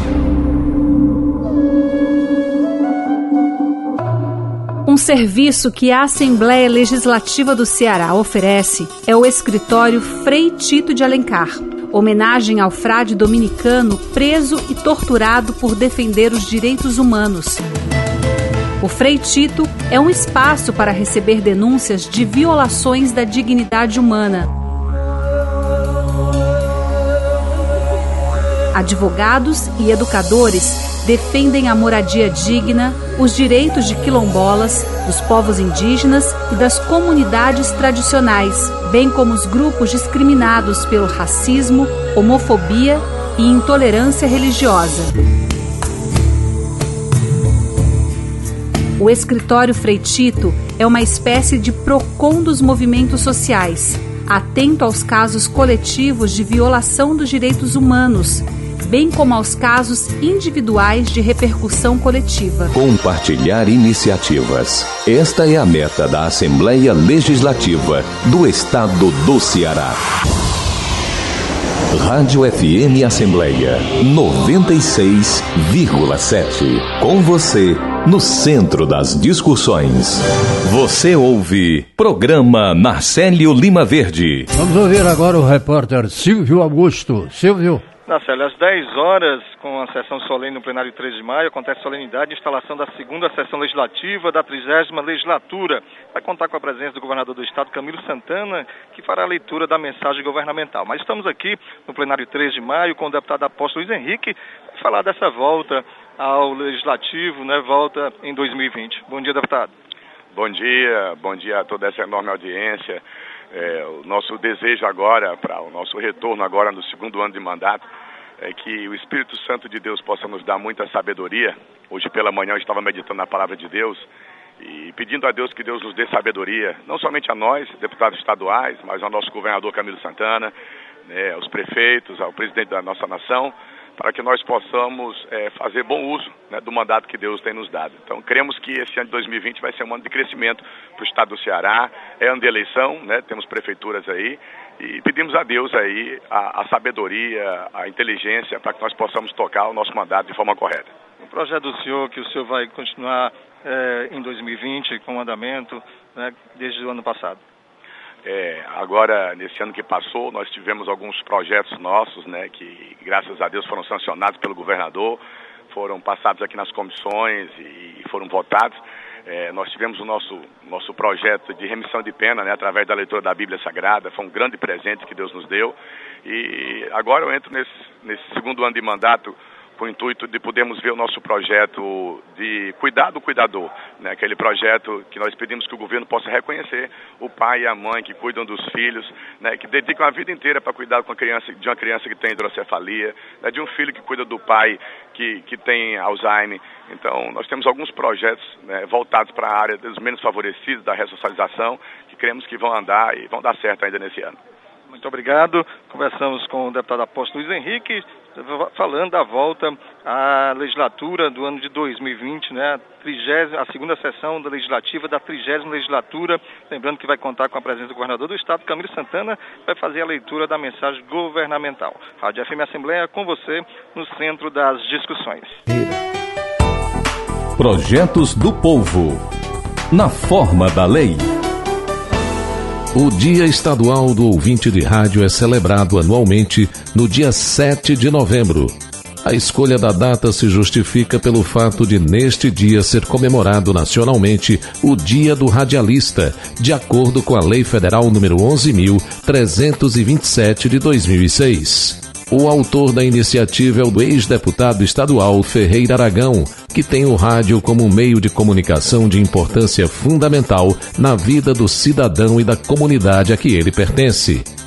Um serviço que a Assembleia Legislativa do Ceará oferece é o escritório Frei Tito de Alencar, homenagem ao frade dominicano preso e torturado por defender os direitos humanos. O Frei Tito é um espaço para receber denúncias de violações da dignidade humana. Advogados e educadores defendem a moradia digna, os direitos de quilombolas, dos povos indígenas e das comunidades tradicionais, bem como os grupos discriminados pelo racismo, homofobia e intolerância religiosa. O escritório Frei Tito é uma espécie de PROCON dos movimentos sociais, atento aos casos coletivos de violação dos direitos humanos, bem como aos casos individuais de repercussão coletiva. Compartilhar iniciativas. Esta é a meta da Assembleia Legislativa do Estado do Ceará. Rádio F M Assembleia noventa e seis vírgula sete. Com você, no centro das discussões. Você ouve Programa Narcélio Lima Verde. Vamos ouvir agora o repórter Silvio Augusto. Silvio. Narcélio, às dez horas, com a sessão solene no plenário três de maio, acontece a solenidade de instalação da segunda sessão legislativa da trigésima legislatura. Vai contar com a presença do governador do estado, Camilo Santana, que fará a leitura da mensagem governamental. Mas estamos aqui no plenário três de maio com o deputado apóstolo Luiz Henrique para falar dessa volta ao legislativo, né, volta em dois mil e vinte. Bom dia, deputado. Bom dia, bom dia a toda essa enorme audiência. É, o nosso desejo agora, para o nosso retorno agora no segundo ano de mandato, é que o Espírito Santo de Deus possa nos dar muita sabedoria. Hoje pela manhã eu estava meditando na palavra de Deus e pedindo a Deus que Deus nos dê sabedoria, não somente a nós, deputados estaduais, mas ao nosso governador Camilo Santana, né, aos prefeitos, ao presidente da nossa nação, para que nós possamos é, fazer bom uso, né, do mandato que Deus tem nos dado. Então, cremos que esse ano de dois mil e vinte vai ser um ano de crescimento para o estado do Ceará, é ano de eleição, né, temos prefeituras aí, e pedimos a Deus aí a, a sabedoria, a inteligência, para que nós possamos tocar o nosso mandato de forma correta. O projeto do senhor, que o senhor vai continuar é, em dois mil e vinte com andamento, né, desde o ano passado. É, agora, nesse ano que passou, nós tivemos alguns projetos nossos, né, que graças a Deus foram sancionados pelo governador, foram passados aqui nas comissões e foram votados. É, nós tivemos o nosso, nosso projeto de remissão de pena, né, através da leitura da Bíblia Sagrada, foi um grande presente que Deus nos deu. E agora eu entro nesse, nesse segundo ano de mandato com o intuito de podermos ver o nosso projeto de cuidar do cuidador, né? Aquele projeto que nós pedimos que o governo possa reconhecer o pai e a mãe que cuidam dos filhos, né? Que dedicam a vida inteira para cuidar com a criança, de uma criança que tem hidrocefalia, né? De um filho que cuida do pai que, que tem Alzheimer. Então, nós temos alguns projetos, né, voltados para a área dos menos favorecidos, da ressocialização, que cremos que vão andar e vão dar certo ainda nesse ano. Muito obrigado. Conversamos com o deputado apóstolo Luiz Henrique, falando da volta à legislatura do ano de dois mil e vinte, né? A, trigésima, a segunda sessão da legislativa da trigésima legislatura. Lembrando que vai contar com a presença do governador do estado, Camilo Santana, vai fazer a leitura da mensagem governamental. Rádio F M Assembleia com você no centro das discussões. Projetos do Povo. Na forma da lei. O Dia Estadual do Ouvinte de Rádio é celebrado anualmente no dia sete de novembro. A escolha da data se justifica pelo fato de, neste dia, ser comemorado nacionalmente o Dia do Radialista, de acordo com a Lei Federal número onze mil trezentos e vinte e sete de dois mil e seis. O autor da iniciativa é o ex-deputado estadual Ferreira Aragão, que tem o rádio como meio de comunicação de importância fundamental na vida do cidadão e da comunidade a que ele pertence.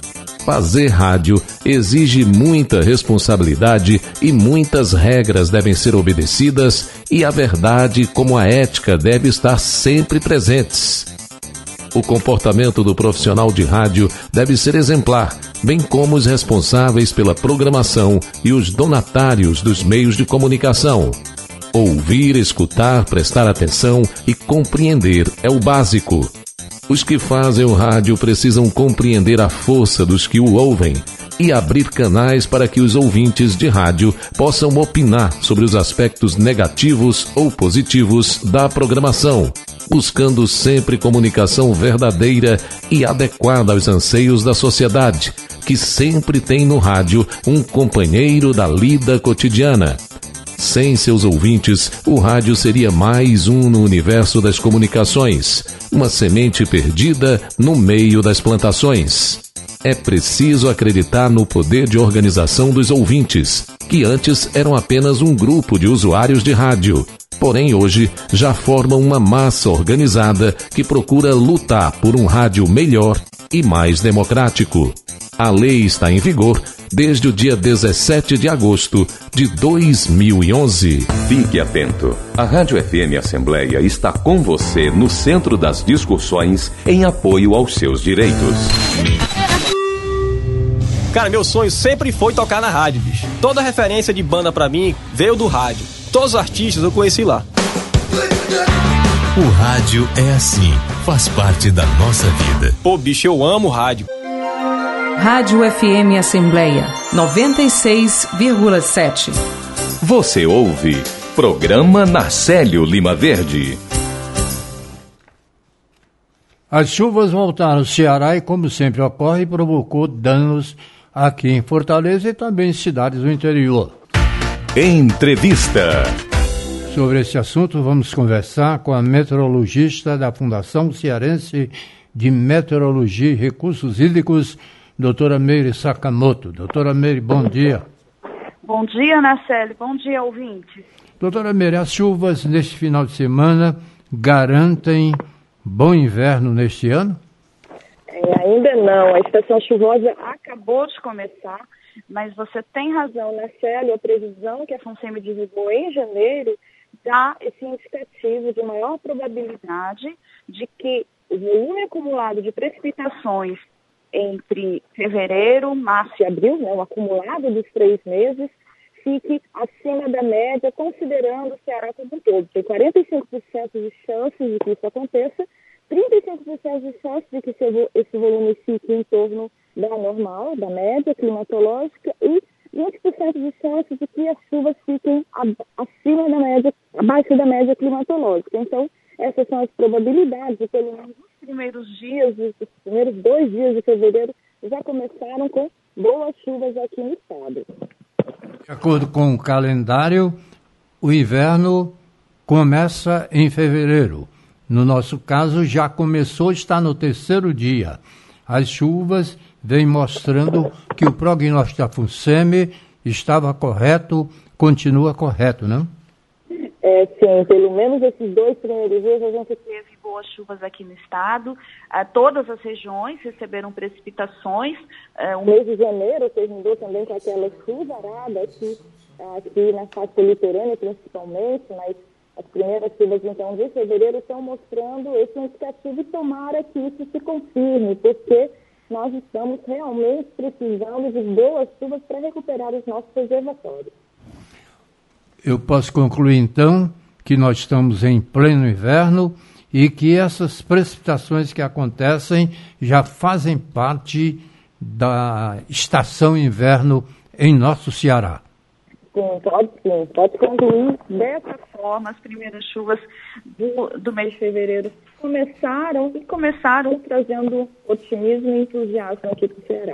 Fazer rádio exige muita responsabilidade e muitas regras devem ser obedecidas e a verdade, como a ética, deve estar sempre presentes. O comportamento do profissional de rádio deve ser exemplar, bem como os responsáveis pela programação e os donatários dos meios de comunicação. Ouvir, escutar, prestar atenção e compreender é o básico. Os que fazem o rádio precisam compreender a força dos que o ouvem e abrir canais para que os ouvintes de rádio possam opinar sobre os aspectos negativos ou positivos da programação, buscando sempre comunicação verdadeira e adequada aos anseios da sociedade, que sempre tem no rádio um companheiro da lida cotidiana. Sem seus ouvintes, o rádio seria mais um no universo das comunicações, uma semente perdida no meio das plantações. É preciso acreditar no poder de organização dos ouvintes, que antes eram apenas um grupo de usuários de rádio, porém hoje já formam uma massa organizada que procura lutar por um rádio melhor e mais democrático. A lei está em vigor desde o dia dezessete de agosto de dois mil e onze. Fique atento. A Rádio F M Assembleia está com você no centro das discussões em apoio aos seus direitos. Cara, meu sonho sempre foi tocar na rádio, bicho. Toda referência de banda pra mim veio do rádio. Todos os artistas eu conheci lá. O rádio é assim, faz parte da nossa vida. Pô, bicho, eu amo rádio. Rádio F M Assembleia noventa e seis vírgula sete. Você ouve Programa Narcélio Lima Verde. As chuvas voltaram ao Ceará e, como sempre ocorre, provocou danos aqui em Fortaleza e também em cidades do interior. Entrevista. Sobre esse assunto, vamos conversar com a meteorologista da Fundação Cearense de Meteorologia e Recursos Hídricos, doutora Meire Sakamoto. Doutora Meire, bom dia. Bom dia, Narcélio. Bom dia, ouvintes. Doutora Meire, as chuvas neste final de semana garantem bom inverno neste ano? É, ainda não. A estação chuvosa acabou de começar, mas você tem razão, Narcélio. A previsão que a FUNSEMI divulgou em janeiro dá esse indicativo de maior probabilidade de que o volume acumulado de precipitações entre fevereiro, março e abril, né, o acumulado dos três meses, fique acima da média, considerando o Ceará como um todo. Tem quarenta e cinco por cento de chances de que isso aconteça, trinta e cinco por cento de chances de que esse volume fique em torno da normal, da média climatológica, e vinte por cento de chances de que as chuvas fiquem acima da média, abaixo da média climatológica. Então, essas são as probabilidades, e pelo menos os primeiros dias, os primeiros dois dias de fevereiro, já começaram com boas chuvas aqui no estado. De acordo com o calendário, o inverno começa em fevereiro. No nosso caso, já começou, está no terceiro dia. As chuvas vêm mostrando que o prognóstico da FUNSEMI estava correto, continua correto, não? É, sim, pelo menos esses dois primeiros dias a gente teve boas chuvas aqui no estado. Ah, todas as regiões receberam precipitações. Ah, o mês de janeiro terminou também com aquela chuvarada aqui, aqui na faixa litorânea principalmente, mas as primeiras chuvas então de fevereiro estão mostrando esse indicativo e tomara que isso se confirme, porque nós estamos realmente precisando de boas chuvas para recuperar os nossos reservatórios. Eu posso concluir, então, que nós estamos em pleno inverno e que essas precipitações que acontecem já fazem parte da estação inverno em nosso Ceará. Sim, pode sim. Pode concluir dessa forma. As primeiras chuvas do, do mês de fevereiro começaram e começaram trazendo otimismo e entusiasmo aqui para o Ceará.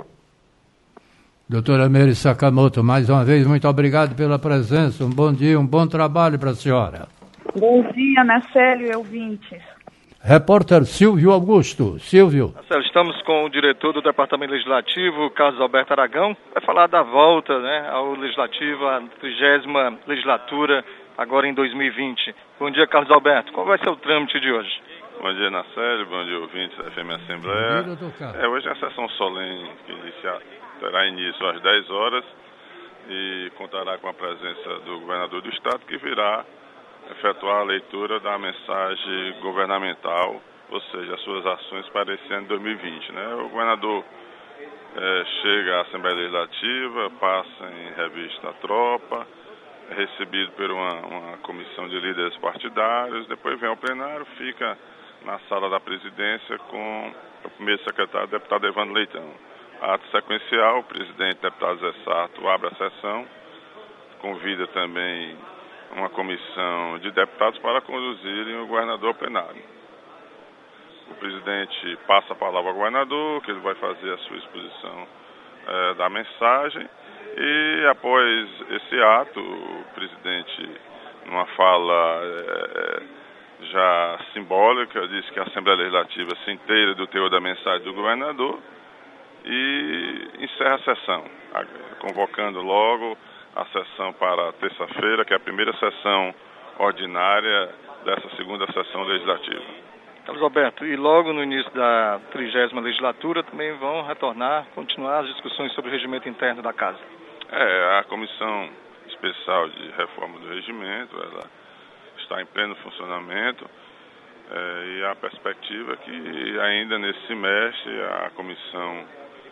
Doutora Meire Sakamoto, mais uma vez, muito obrigado pela presença. Um bom dia, um bom trabalho para a senhora. Bom dia, Narcélio e ouvintes. Repórter Silvio Augusto. Silvio. Marcelo, estamos com o diretor do Departamento Legislativo, Carlos Alberto Aragão, vai falar da volta, né, ao Legislativo, à trigésima legislatura, agora em dois mil e vinte. Bom dia, Carlos Alberto. Qual vai ser o trâmite de hoje? Bom dia, Nacélio. Bom dia, ouvintes da F M Assembleia. Bom dia, doutor Carlos. É, hoje é a sessão solene que inicia, terá início às dez horas e contará com a presença do governador do estado, que virá efetuar a leitura da mensagem governamental, ou seja, as suas ações para esse ano de dois mil e vinte. Né? O governador é, chega à Assembleia Legislativa, passa em revista a tropa, é recebido por uma, uma comissão de líderes partidários, depois vem ao plenário, fica na sala da presidência com o primeiro secretário, o deputado Evandro Leitão. Ato sequencial, o presidente, deputado Zé Sarto, abre a sessão, convida também uma comissão de deputados para conduzirem o governador ao plenário. O presidente passa a palavra ao governador, que ele vai fazer a sua exposição eh, da mensagem, e após esse ato, o presidente, numa fala eh, já simbólica, disse que a Assembleia Legislativa se inteira do teor da mensagem do governador e encerra a sessão, convocando logo a sessão para terça-feira, que é a primeira sessão ordinária dessa segunda sessão legislativa. Carlos Alberto, e logo no início da trigésima legislatura também vão retornar, continuar as discussões sobre o regimento interno da Casa. É, a Comissão Especial de Reforma do Regimento, ela está em pleno funcionamento, é, e a perspectiva é que ainda nesse semestre a comissão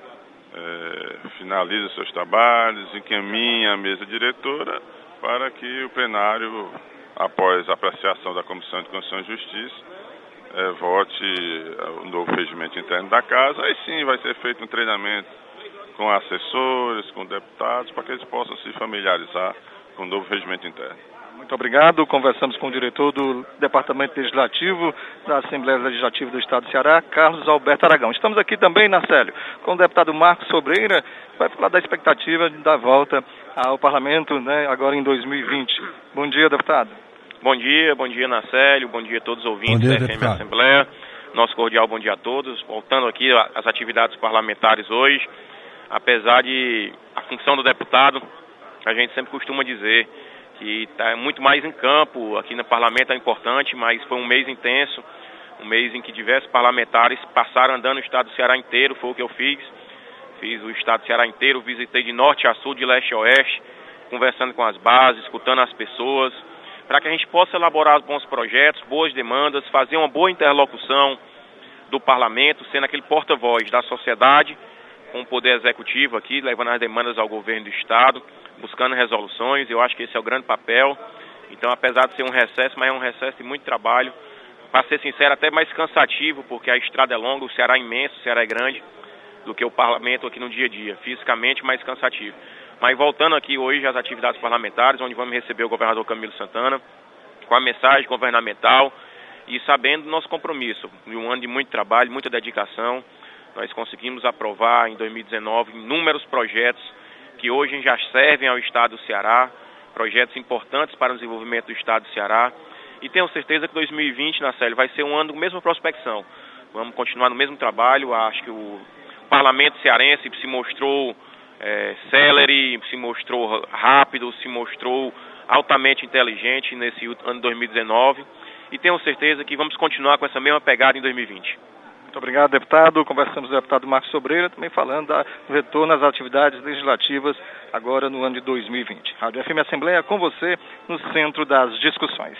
é, finaliza seus trabalhos, encaminha a mesa diretora para que o plenário, após a apreciação da Comissão de Constituição e Justiça, é, vote o novo regimento interno da Casa. Aí sim vai ser feito um treinamento com assessores, com deputados, para que eles possam se familiarizar com o novo regimento interno. Muito obrigado. Conversamos com o diretor do Departamento Legislativo da Assembleia Legislativa do Estado do Ceará, Carlos Alberto Aragão. Estamos aqui também, Nacélio, com o deputado Marcos Sobreira, que vai falar da expectativa da volta ao Parlamento, né, agora em dois mil e vinte. Bom dia, deputado. Bom dia, bom dia, Nacélio, bom dia a todos os ouvintes dia, da F M Assembleia. Nosso cordial bom dia a todos. Voltando aqui às atividades parlamentares hoje, apesar de a função do deputado, a gente sempre costuma dizer que está muito mais em campo, aqui no parlamento é importante, mas foi um mês intenso, um mês em que diversos parlamentares passaram andando o estado do Ceará inteiro, foi o que eu fiz. Fiz o estado do Ceará inteiro, visitei de norte a sul, de leste a oeste, conversando com as bases, escutando as pessoas, para que a gente possa elaborar bons projetos, boas demandas, fazer uma boa interlocução do parlamento, sendo aquele porta-voz da sociedade, com o poder executivo aqui, levando as demandas ao governo do estado, buscando resoluções. Eu acho que esse é o grande papel. Então, apesar de ser um recesso, mas é um recesso de muito trabalho, para ser sincero, até mais cansativo, porque a estrada é longa, o Ceará é imenso, o Ceará é grande, do que o parlamento aqui no dia a dia, fisicamente mais cansativo. Mas voltando aqui hoje às atividades parlamentares, onde vamos receber o governador Camilo Santana, com a mensagem governamental e sabendo do nosso compromisso, de um ano de muito trabalho, muita dedicação. Nós conseguimos aprovar em dois mil e dezenove inúmeros projetos que hoje já servem ao estado do Ceará, projetos importantes para o desenvolvimento do estado do Ceará. E tenho certeza que dois mil e vinte, Nacélio, vai ser um ano de mesma prospecção. Vamos continuar no mesmo trabalho. Acho que o parlamento cearense se mostrou é, célere, se mostrou rápido, se mostrou altamente inteligente nesse ano de dois mil e dezenove. E tenho certeza que vamos continuar com essa mesma pegada em dois mil e vinte. Muito obrigado, deputado. Conversamos com o deputado Marcos Sobreira, também falando do retorno às atividades legislativas agora no ano de dois mil e vinte. Rádio F M Assembleia com você no centro das discussões.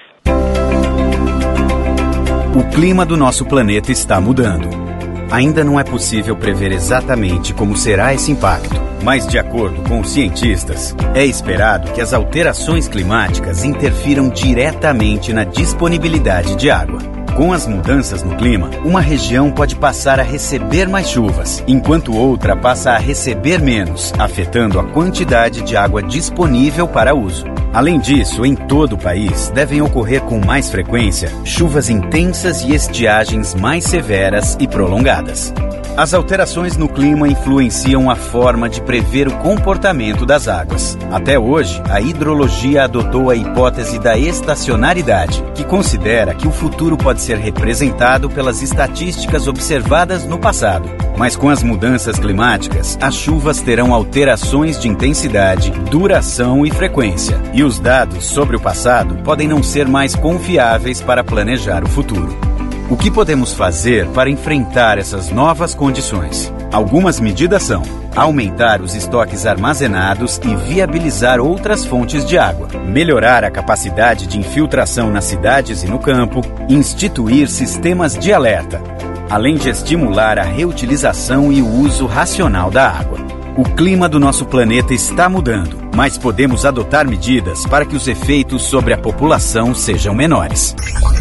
O clima do nosso planeta está mudando. Ainda não é possível prever exatamente como será esse impacto, mas de acordo com os cientistas, é esperado que as alterações climáticas interfiram diretamente na disponibilidade de água. Com as mudanças no clima, uma região pode passar a receber mais chuvas, enquanto outra passa a receber menos, afetando a quantidade de água disponível para uso. Além disso, em todo o país, devem ocorrer com mais frequência chuvas intensas e estiagens mais severas e prolongadas. As alterações no clima influenciam a forma de prever o comportamento das águas. Até hoje, a hidrologia adotou a hipótese da estacionalidade, que considera que o futuro pode ser representado pelas estatísticas observadas no passado. Mas com as mudanças climáticas, as chuvas terão alterações de intensidade, duração e frequência. E os dados sobre o passado podem não ser mais confiáveis para planejar o futuro. O que podemos fazer para enfrentar essas novas condições? Algumas medidas são: aumentar os estoques armazenados e viabilizar outras fontes de água, melhorar a capacidade de infiltração nas cidades e no campo, instituir sistemas de alerta, além de estimular a reutilização e o uso racional da água. O clima do nosso planeta está mudando, mas podemos adotar medidas para que os efeitos sobre a população sejam menores.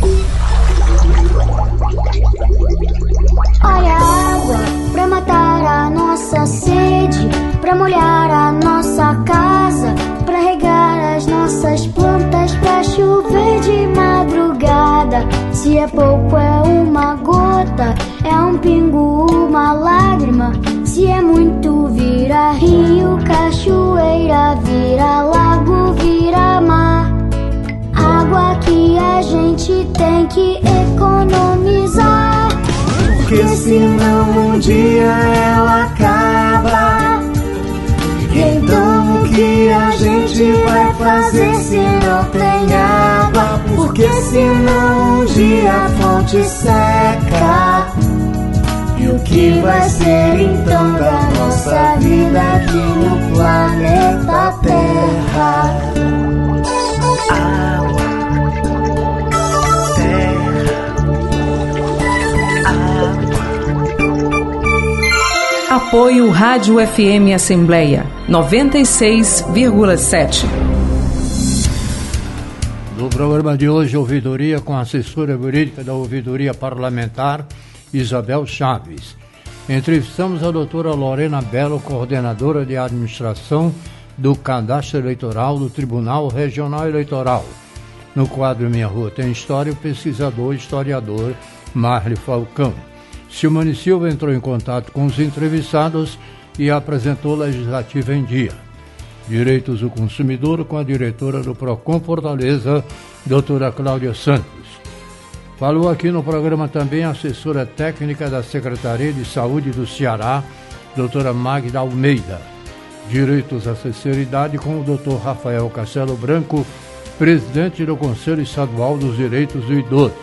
Olha a água pra matar a nossa sede, pra molhar a nossa casa, pra regar as nossas plantas, pra chover de madrugada. Se é pouco é uma gota, é um pingo, uma lágrima. Se é muito vira rio, cachoeira, vira lago, vira mar. Água que a gente tem que economizar, porque senão um dia ela acaba. Então o que a gente vai fazer se não tem água? Porque senão um dia a fonte seca. E o que vai ser então da nossa vida aqui no planeta Terra? Água, terra, água. Apoio Rádio F M Assembleia noventa e seis vírgula sete. No programa de hoje, ouvidoria com a assessora jurídica da Ouvidoria Parlamentar, Isabel Chaves. Entrevistamos a doutora Lorena Belo, coordenadora de administração do Cadastro Eleitoral do Tribunal Regional Eleitoral. No quadro Minha Rua Tem História, o pesquisador e historiador Marli Falcão. Silmane Silva entrou em contato com os entrevistados e apresentou Legislativa em Dia. Direitos do Consumidor com a diretora do Procon Fortaleza, doutora Cláudia Santos. Falou aqui no programa também a assessora técnica da Secretaria de Saúde do Ceará, doutora Magda Almeida. Direitos à Sinceridade com o doutor Rafael Castelo Branco, presidente do Conselho Estadual dos Direitos do Idoso.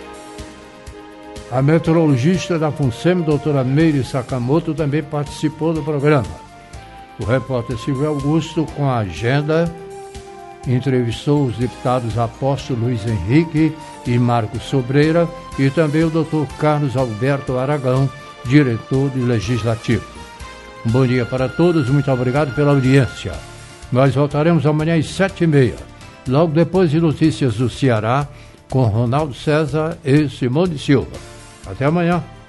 A meteorologista da FUNSEM, doutora Meire Sakamoto, também participou do programa. O repórter Silvio Augusto, com a agenda, entrevistou os deputados Apóstolo Luiz Henrique e Marcos Sobreira e também o doutor Carlos Alberto Aragão, diretor de Legislativo. Um bom dia para todos, muito obrigado pela audiência. Nós voltaremos amanhã às sete e meia, logo depois de notícias do Ceará, com Ronaldo César e Simone Silva. Até amanhã.